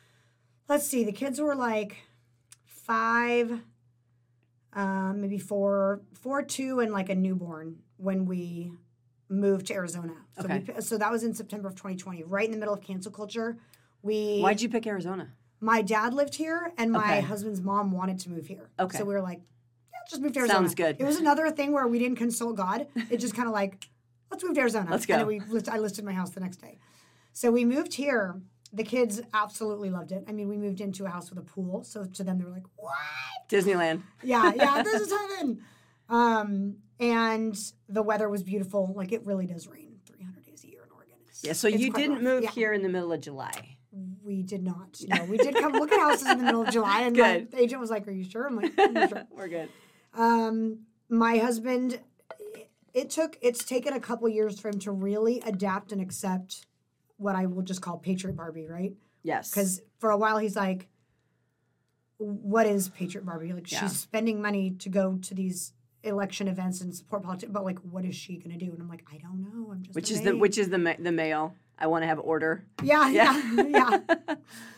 let's see, the kids were like five, um, maybe four, four, two, and like a newborn when we moved to Arizona. So, Okay. we, so that was in September of twenty twenty, right in the middle of cancel culture. We, Why'd you pick Arizona? my dad lived here, and my Okay. husband's mom wanted to move here. Okay. So we were like, yeah, just move to Arizona. Sounds good. It was another thing where we didn't consult God. It just kind of like, let's move to Arizona. Let's And go. then we list, I listed my house the next day. So we moved here. The kids absolutely loved it. I mean, we moved into a house with a pool. So to them, they were like, what? Disneyland. Yeah, yeah, this is heaven. Um, and the weather was beautiful. Like, it really does rain three hundred days a year in Oregon. It's, Yeah, so it's you quite didn't rough. move Yeah. here in the middle of July. We did not. No, we did come look at houses in the middle of July, and Good. my agent was like, "Are you sure?" I'm like, "I'm sure." We're good. Um, my husband, it took, it's taken a couple years for him to really adapt and accept what I will just call Patriot Barbie, right? Yes. Because for a while he's like, what is Patriot Barbie? Like, Yeah. she's spending money to go to these election events and support politics, but like, what is she going to do? And I'm like, I don't know. I'm just Which a is the babe." which is the ma- the mail. I want to have order. Yeah, Yeah. yeah, yeah.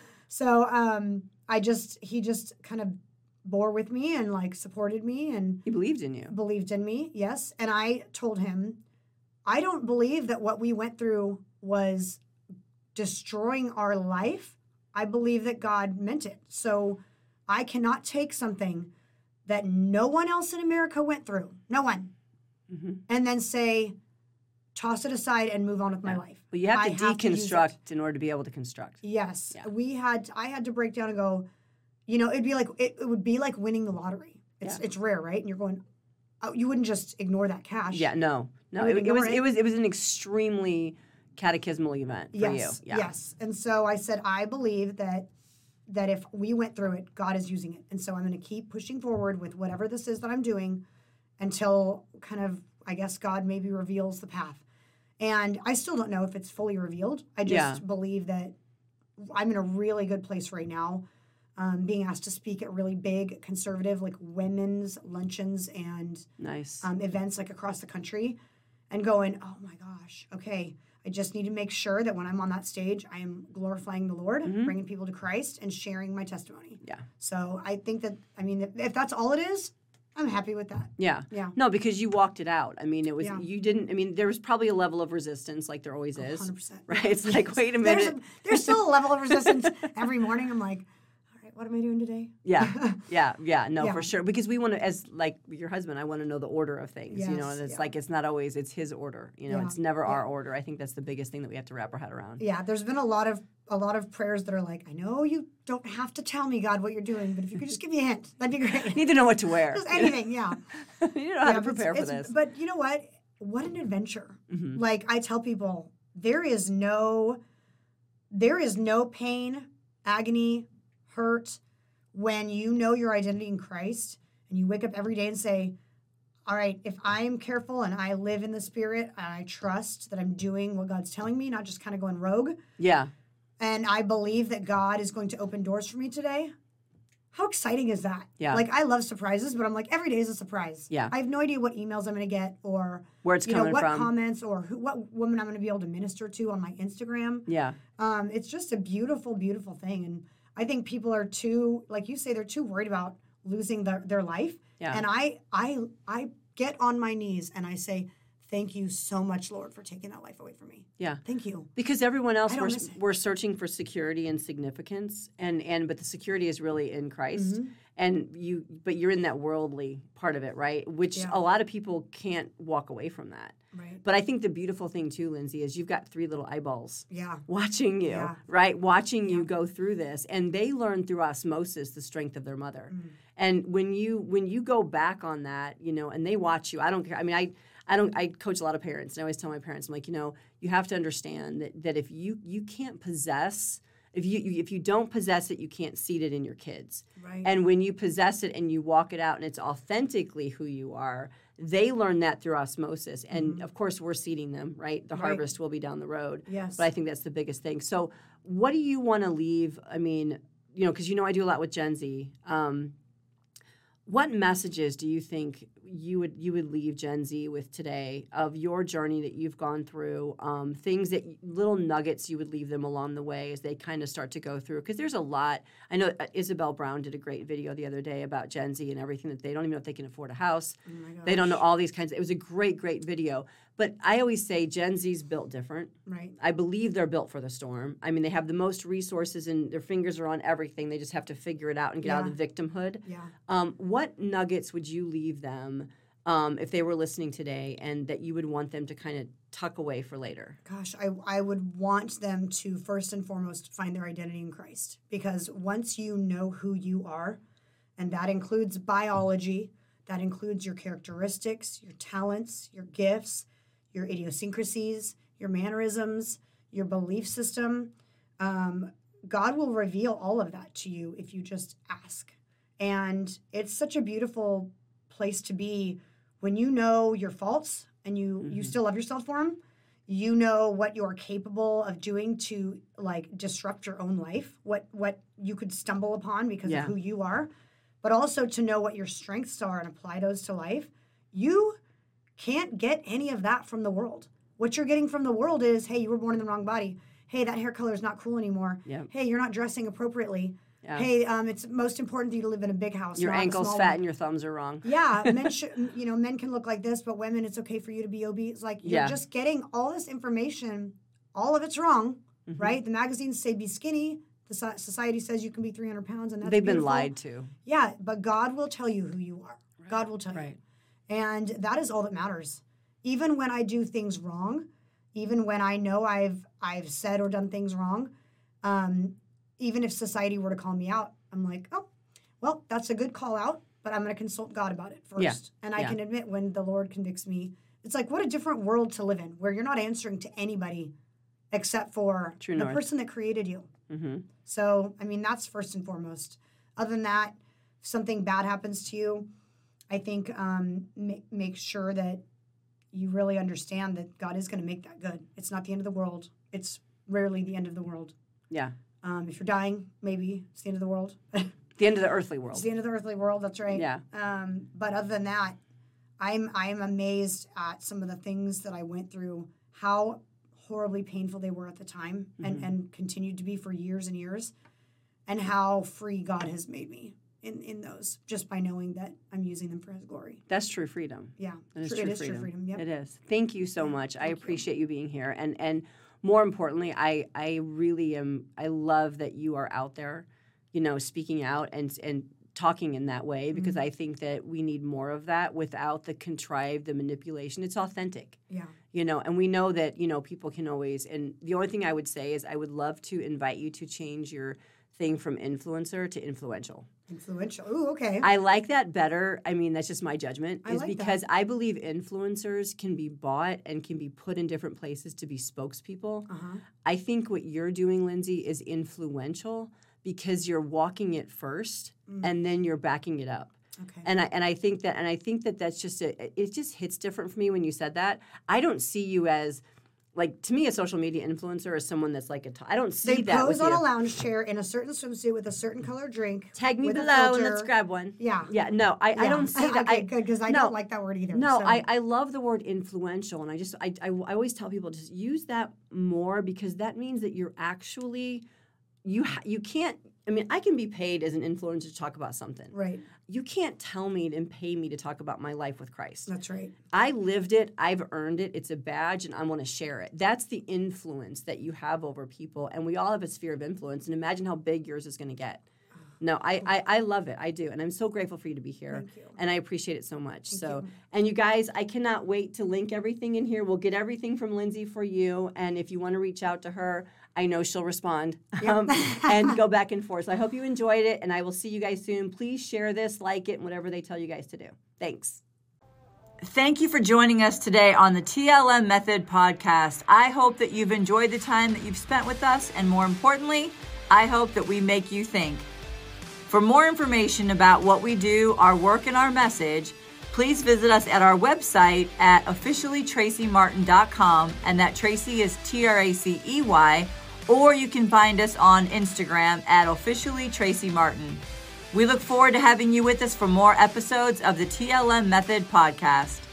So um, I just, he just kind of bore with me and like supported me and He believed in you. believed in me, yes. And I told him, I don't believe that what we went through was destroying our life. I believe that God meant it. So I cannot take something that no one else in America went through, no one, Mm-hmm. and then say, toss it aside and move on with my life. But you have I to have to use it. deconstruct in order to be able to construct. Yes, Yeah. we had. I had to break down and go. You know, it'd be like it, it would be like winning the lottery. It's Yeah. it's rare, right? And you're going, oh, you wouldn't just ignore that cash. Yeah, no, no. You It, it ignore was it. it was it was an extremely catechismal event for Yes. you. Yeah. Yes. And so I said, I believe that that if we went through it, God is using it, and so I'm going to keep pushing forward with whatever this is that I'm doing, until kind of I guess God maybe reveals the path. And I still don't know if it's fully revealed. I just Yeah. believe that I'm in a really good place right now. Um, being asked to speak at really big conservative, like women's luncheons and Nice. um, events like across the country, and going, oh my gosh, okay, I just need to make sure that when I'm on that stage, I am glorifying the Lord, bringing people to Christ, and sharing my testimony. Yeah. So I think that, I mean, if, if that's all it is, I'm happy with that. Yeah. Yeah. No, because you walked it out. I mean, it was Yeah. you didn't. I mean, there was probably a level of resistance, like there always is. one hundred percent. Right? It's like, wait a There's, minute. a, there's still a level of resistance every morning. I'm like, all right, what am I doing today? Yeah, yeah, yeah. No, Yeah. for sure. Because we want to, as like your husband, I want to know the order of things. You know, Yes, and it's yeah. like it's not always it's his order. You know, Yeah, it's never our yeah. order. I think that's the biggest thing that we have to wrap our head around. Yeah, there's been a lot of a lot of prayers that are like, I know you don't have to tell me, God, what you're doing, but if you could just give me a hint, that'd be great. Need to know what to wear. Just anything, yeah. You know how Yeah, to but prepare for it's- this. it's- But you know what? What an adventure. Mhm. Like I tell people, there is no there is no pain, agony, hurt when you know your identity in Christ and you wake up every day and say, all right, if I am careful and I live in the Spirit and I trust that I'm doing what God's telling me, not just kind of going rogue, Yeah, and I believe that God is going to open doors for me today. How exciting is that? Yeah. Like I love surprises, but I'm like every day is a surprise. Yeah. I have no idea what emails I'm going to get or where it's you know coming what from. comments or who, what woman I'm going to be able to minister to on my Instagram. Yeah, Um, it's just a beautiful, beautiful thing, and I think people are too, like you say, they're too worried about losing their, their life. Yeah. And I, I, I get on my knees and I say, thank you so much, Lord, for taking that life away from me. yeah. Thank you. Because everyone else I don't we're, miss it. we're searching for security and significance, and and but the security is really in Christ, Mm-hmm. and you but you're in that worldly part of it, right? Which Yeah. a lot of people can't walk away from that. Right. But I think the beautiful thing too, Lindsay, is you've got three little eyeballs Yeah. watching you, Yeah. right? Watching you go through this, and they learn through osmosis the strength of their mother. Mm. And when you when you go back on that, you know, and they watch you, I don't care. I mean, I I don't. I coach a lot of parents, and I always tell my parents, I'm like, you know, you have to understand that that if you you can't possess, if you you- if you don't possess it, you can't seed it in your kids. Right. And when you possess it and you walk it out, and it's authentically who you are, they learn that through osmosis. And of course, we're seeding them, right? The Mm-hmm. Right. harvest will be down the road. Yes. But I think that's the biggest thing. So, what do you want to leave? I mean, you know, because you know I do a lot with Gen Z. Um, what messages do you think you would you would leave Gen Z with today of your journey that you've gone through? Um, things that little nuggets you would leave them along the way as they kind of start to go through. Because there's a lot. I know uh, Isabel Brown did a great video the other day about Gen Z and everything that they don't even know if they can afford a house. Oh my They don't know gosh. all these kinds. Of, it was a great, great video. But I always say Gen Z's built different. Right. I believe they're built for the storm. I mean, they have the most resources and their fingers are on everything. They just have to figure it out and get out of the victimhood. Yeah. Um, what nuggets would you leave them um, if they were listening today and that you would want them to kind of tuck away for later? Gosh, I, I would want them to first and foremost find their identity in Christ. Because once you know who you are, and that includes biology, That includes your characteristics, your talents, your gifts, your idiosyncrasies, your mannerisms, your belief system. Um, God will reveal all of that to you if you just ask. And it's such a beautiful place to be when you know your faults and you, mm-hmm. you still love yourself for them. You know what you're capable of doing to like disrupt your own life, what what you could stumble upon because yeah. of who you are, but also to know what your strengths are and apply those to life. You can't get any of that from the world. What you're getting from the world is, hey, you were born in the wrong body. Hey, that hair color is not cool anymore. Yep. Hey, you're not dressing appropriately. Yeah. Hey, um, it's most important that you to live in a big house. Your not ankle's a small fat one. And your thumbs are wrong. Yeah, men should, you know, men can look like this, but women, it's okay for you to be obese. Like you're yeah. just getting all this information. All of it's wrong, mm-hmm. right? The magazines say be skinny. The society says you can be three hundred pounds, and that's they've beautiful. Been lied to. Yeah, but God will tell you who you are. Right. God will tell right. you, and that is all that matters. Even when I do things wrong, even when I know I've I've said or done things wrong, um, even if society were to call me out, I'm like, oh, well, that's a good call out, but I'm going to consult God about it first. Yeah. And I yeah. can admit when the Lord convicts me. It's like, what a different world to live in, where you're not answering to anybody except for True the North. person that created you. Mm-hmm. So, I mean, that's first and foremost. Other than that, if something bad happens to you, I think um, ma- make sure that you really understand that God is going to make that good. It's not the end of the world. It's rarely the end of the world. Yeah. Um, if you're dying, maybe it's the end of the world. The end of the earthly world. It's the end of the earthly world. That's right. Yeah. Um, but other than that, I'm I'm amazed at some of the things that I went through, how horribly painful they were at the time, mm-hmm. and, and continued to be for years and years, and how free God has made me in, in those, just by knowing that I'm using them for His glory. That's true freedom. Yeah. That is true, true it is freedom. true freedom. Yep. It is. Thank you so yeah. much. Thank I appreciate you. you being here. And and more importantly, I I really am, I love that you are out there, you know, speaking out and and talking in that way, because mm-hmm. I think that we need more of that without the contrived, the manipulation. It's authentic. Yeah. You know, and we know that, you know, people can always, and the only thing I would say is I would love to invite you to change your thing from influencer to influential. Influential. Ooh, okay. I like that better. I mean, that's just my judgment. I is like because that. I believe influencers can be bought and can be put in different places to be spokespeople. Uh-huh. I think what you're doing, Lindsay, is influential because you're walking it first mm. and then you're backing it up. Okay. And I and I think that and I think that that's just a, it just hits different for me when you said that. I don't see you as like, to me, a social media influencer is someone that's like a t- I don't see they that. They with pose on you. a lounge chair in a certain swimsuit with a certain color drink. Tag me with below and let's grab one. Yeah. Yeah. No, I, yeah. I don't see that. Okay, I, good, because I no, don't like that word either. No, so. I, I love the word influential, and I just I, I I always tell people just use that more, because that means that you're actually you ha- you can't. I mean, I can be paid as an influencer to talk about something. Right. You can't tell me and pay me to talk about my life with Christ. That's right. I lived it. I've earned it. It's a badge, and I want to share it. That's the influence that you have over people, and we all have a sphere of influence, and imagine how big yours is going to get. No, I, I, I love it. I do, and I'm so grateful for you to be here. Thank you. And I appreciate it so much. Thank so, you. and you guys, I cannot wait to link everything in here. We'll get everything from Lindsay for you, and if you want to reach out to her, I know she'll respond Yep. um, and go back and forth. So I hope you enjoyed it, and I will see you guys soon. Please share this, like it, and whatever they tell you guys to do. Thanks. Thank you for joining us today on the T L M Method podcast. I hope that you've enjoyed the time that you've spent with us, and more importantly, I hope that we make you think. For more information about what we do, our work, and our message, please visit us at our website at officially tracy martin dot com, and that Tracy is T R A C E Y, or you can find us on Instagram at officially tracy martin. We look forward to having you with us for more episodes of the T L M Method podcast.